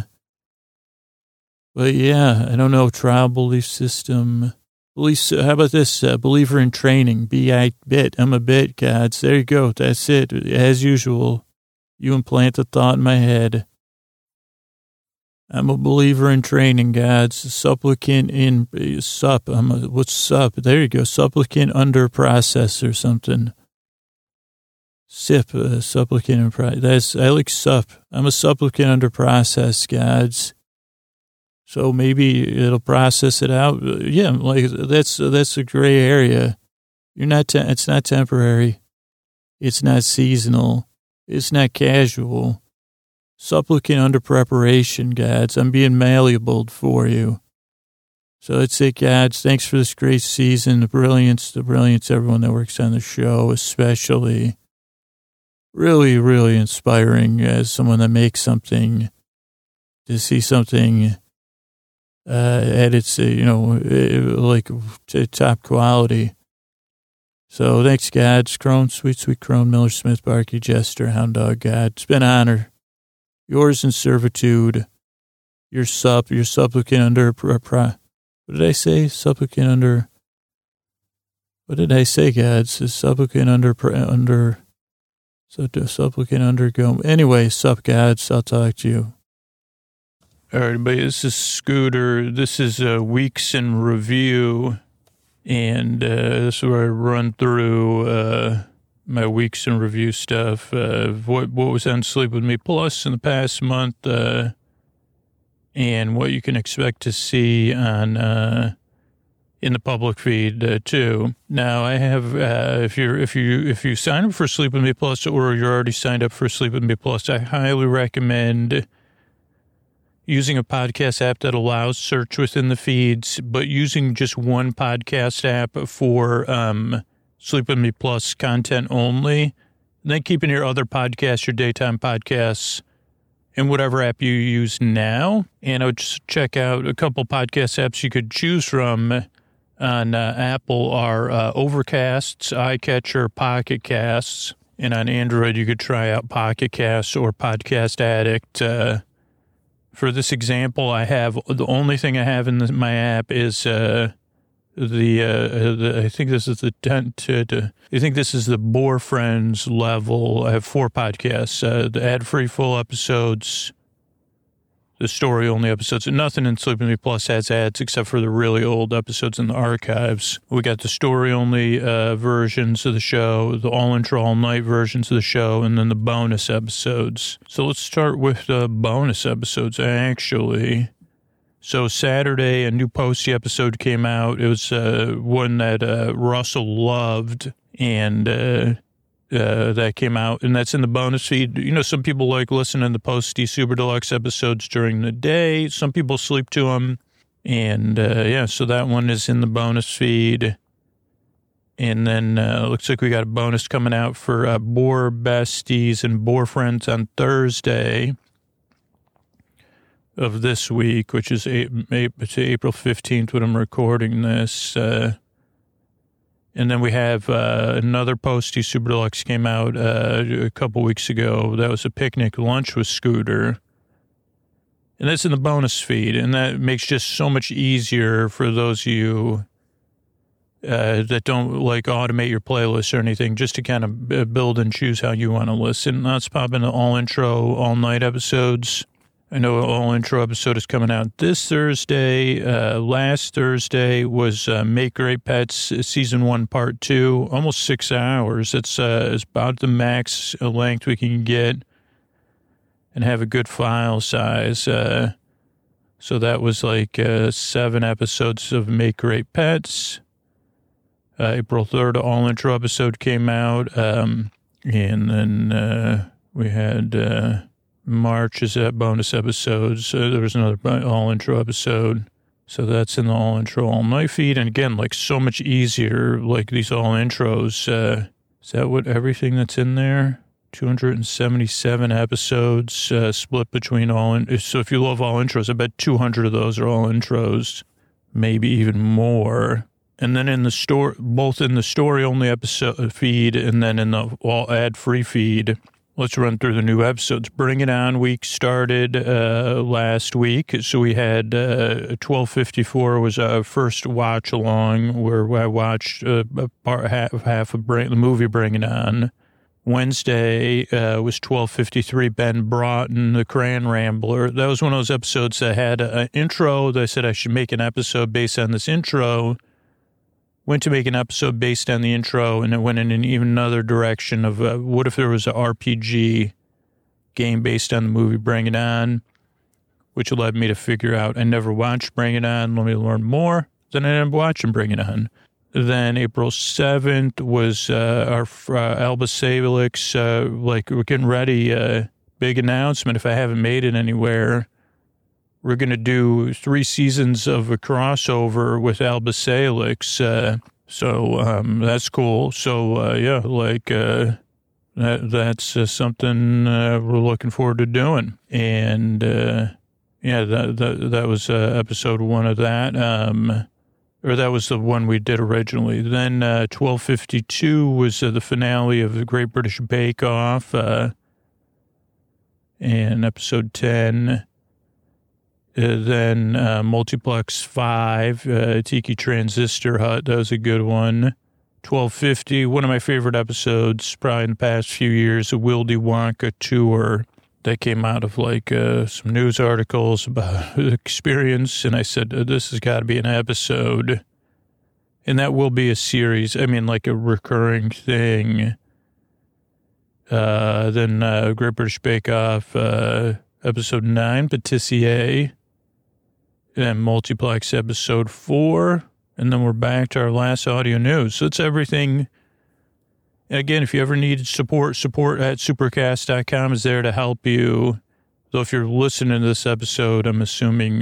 yeah, I don't know, trial belief system. How about this? Believer in training, bit. I'm a bit, gods. There you go. That's it. As usual, you implant the thought in my head. I'm a believer in training, gods. Supplicant in sup. What's sup? There you go. Supplicant under process or something. Sip, supplicant in process. I like sup. I'm a supplicant under process, gods. So maybe it'll process it out. Yeah, like that's a gray area. It's not temporary. It's not seasonal. It's not casual. Supplicant under preparation, gods. I'm being malleable for you. So that's it, gods. Thanks for this great season. The brilliance, everyone that works on the show, especially. Really, really inspiring as someone that makes something, to see something at its, like top quality. So thanks, gods. Crone, sweet Crone, Miller, Smith, Barky, Jester, Hound Dog, God. It's been an honor. Yours in servitude. Your supplicant under, what did I say? Supplicant under, what did I say, gods? Supplicant under, supplicant undergo. Anyway, sup, gods. I'll talk to you. All right, everybody, this is Scooter. This is Weeks in Review. And this is where I run through my Weeks in Review stuff. What was on Sleep With Me Plus in the past month, and what you can expect to see on in the public feed too. Now I have if you sign up for Sleep With Me Plus, or you're already signed up for Sleep With Me Plus, I highly recommend using a podcast app that allows search within the feeds, but using just one podcast app for Sleep With Me Plus content only, and then keeping your other podcasts, your daytime podcasts, in whatever app you use now. And I would just check out a couple podcast apps you could choose from on Apple are Overcasts, iCatcher, Pocket Casts, and on Android you could try out Pocket Casts or Podcast Addict. For this example, I have the only thing I have in my app is I think this is the Boar Friends level. I have 4 podcasts, the ad-free full episodes, the story-only episodes. Nothing in Sleep With Me Plus has ads except for the really old episodes in the archives. We got the story-only versions of the show, the all-intro, all-night versions of the show, and then the bonus episodes. So let's start with the bonus episodes, actually. So Saturday, a new Posty episode came out. It was one that Russell loved, and that came out, and that's in the bonus feed. You know, some people like listening to the Posty Super Deluxe episodes during the day. Some people sleep to them, and so that one is in the bonus feed. And then looks like we got a bonus coming out for Boar Besties and Boar Friends on Thursday of this week, which is April 15th when I'm recording this. And then we have another Posty Super Deluxe came out a couple weeks ago. That was a picnic lunch with Scooter. And that's in the bonus feed. And that makes just so much easier for those of you that don't like automate your playlist or anything, just to kind of build and choose how you want to listen. Let's pop into all intro, all night episodes. I know all intro episode is coming out this Thursday. Last Thursday was Make Great Pets Season 1 Part 2, almost 6 hours. It's about the max length we can get and have a good file size. So that was like 7 episodes of Make Great Pets. April 3rd, all intro episode came out. And then we had... March is that bonus episodes. There was another all intro episode. So that's in the all intro all night feed. And again, like so much easier, like these all intros. Is that what everything that's in there? 277 episodes split between all. So if you love all intros, I bet 200 of those are all intros, maybe even more. And then in the store, both in the story only episode feed and then in the all ad free feed. Let's run through the new episodes. Bring It On week started last week. So we had 1254 was our first watch along where I watched half of the movie Bring It On. Wednesday was 1253, Ben Broughton, the Crayon Rambler. That was one of those episodes that had an intro. They said I should make an episode based on this intro. Went to make an episode based on the intro, and it went in an even another direction of what if there was an RPG game based on the movie Bring It On, which led me to figure out I never watched Bring It On. Let me learn more. Then I ended up watching Bring It On. Then April 7th was our Alba Salix, like we're getting ready, big announcement if I haven't made it anywhere. We're going to do 3 seasons of a crossover with Alba Salix. So that's cool. So, that's something we're looking forward to doing. And, that was episode 1 of that. Or that was the one we did originally. Then 1252 was the finale of the Great British Bake Off. And episode 10... Then Multiplex 5, Tiki Transistor Hut. That was a good one. 1250, one of my favorite episodes probably in the past few years, a Willy Wonka tour that came out of like some news articles about the experience. And I said, this has got to be an episode. And that will be a series. I mean, like a recurring thing. Then Great British Bake Off, episode 9, Patissier. And Multiplex episode 4, and then we're back to our last audio news. So it's everything. And again, if you ever need support at supercast.com is there to help you. So if you're listening to this episode, I'm assuming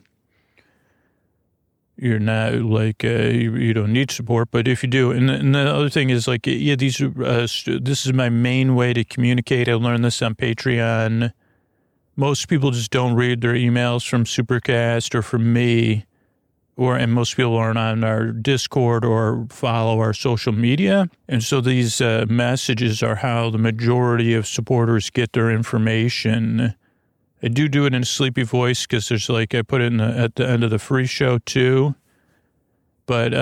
you're not like, you don't need support, but if you do, and the other thing is like, yeah, this is my main way to communicate. I learned this on Patreon. Most people just don't read their emails from Supercast or from me, and most people aren't on our Discord or follow our social media. And so these messages are how the majority of supporters get their information. I do it in a sleepy voice because there's like, I put it at the end of the free show too. But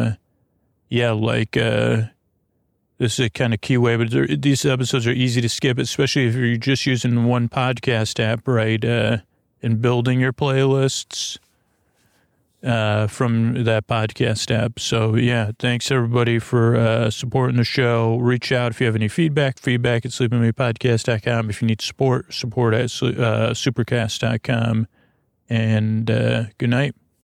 this is a kind of key way, but these episodes are easy to skip, especially if you're just using one podcast app, right? and building your playlists from that podcast app. So, yeah, thanks, everybody, for supporting the show. Reach out if you have any feedback at sleepwithmepodcast.com. If you need support at supercast.com. And good night.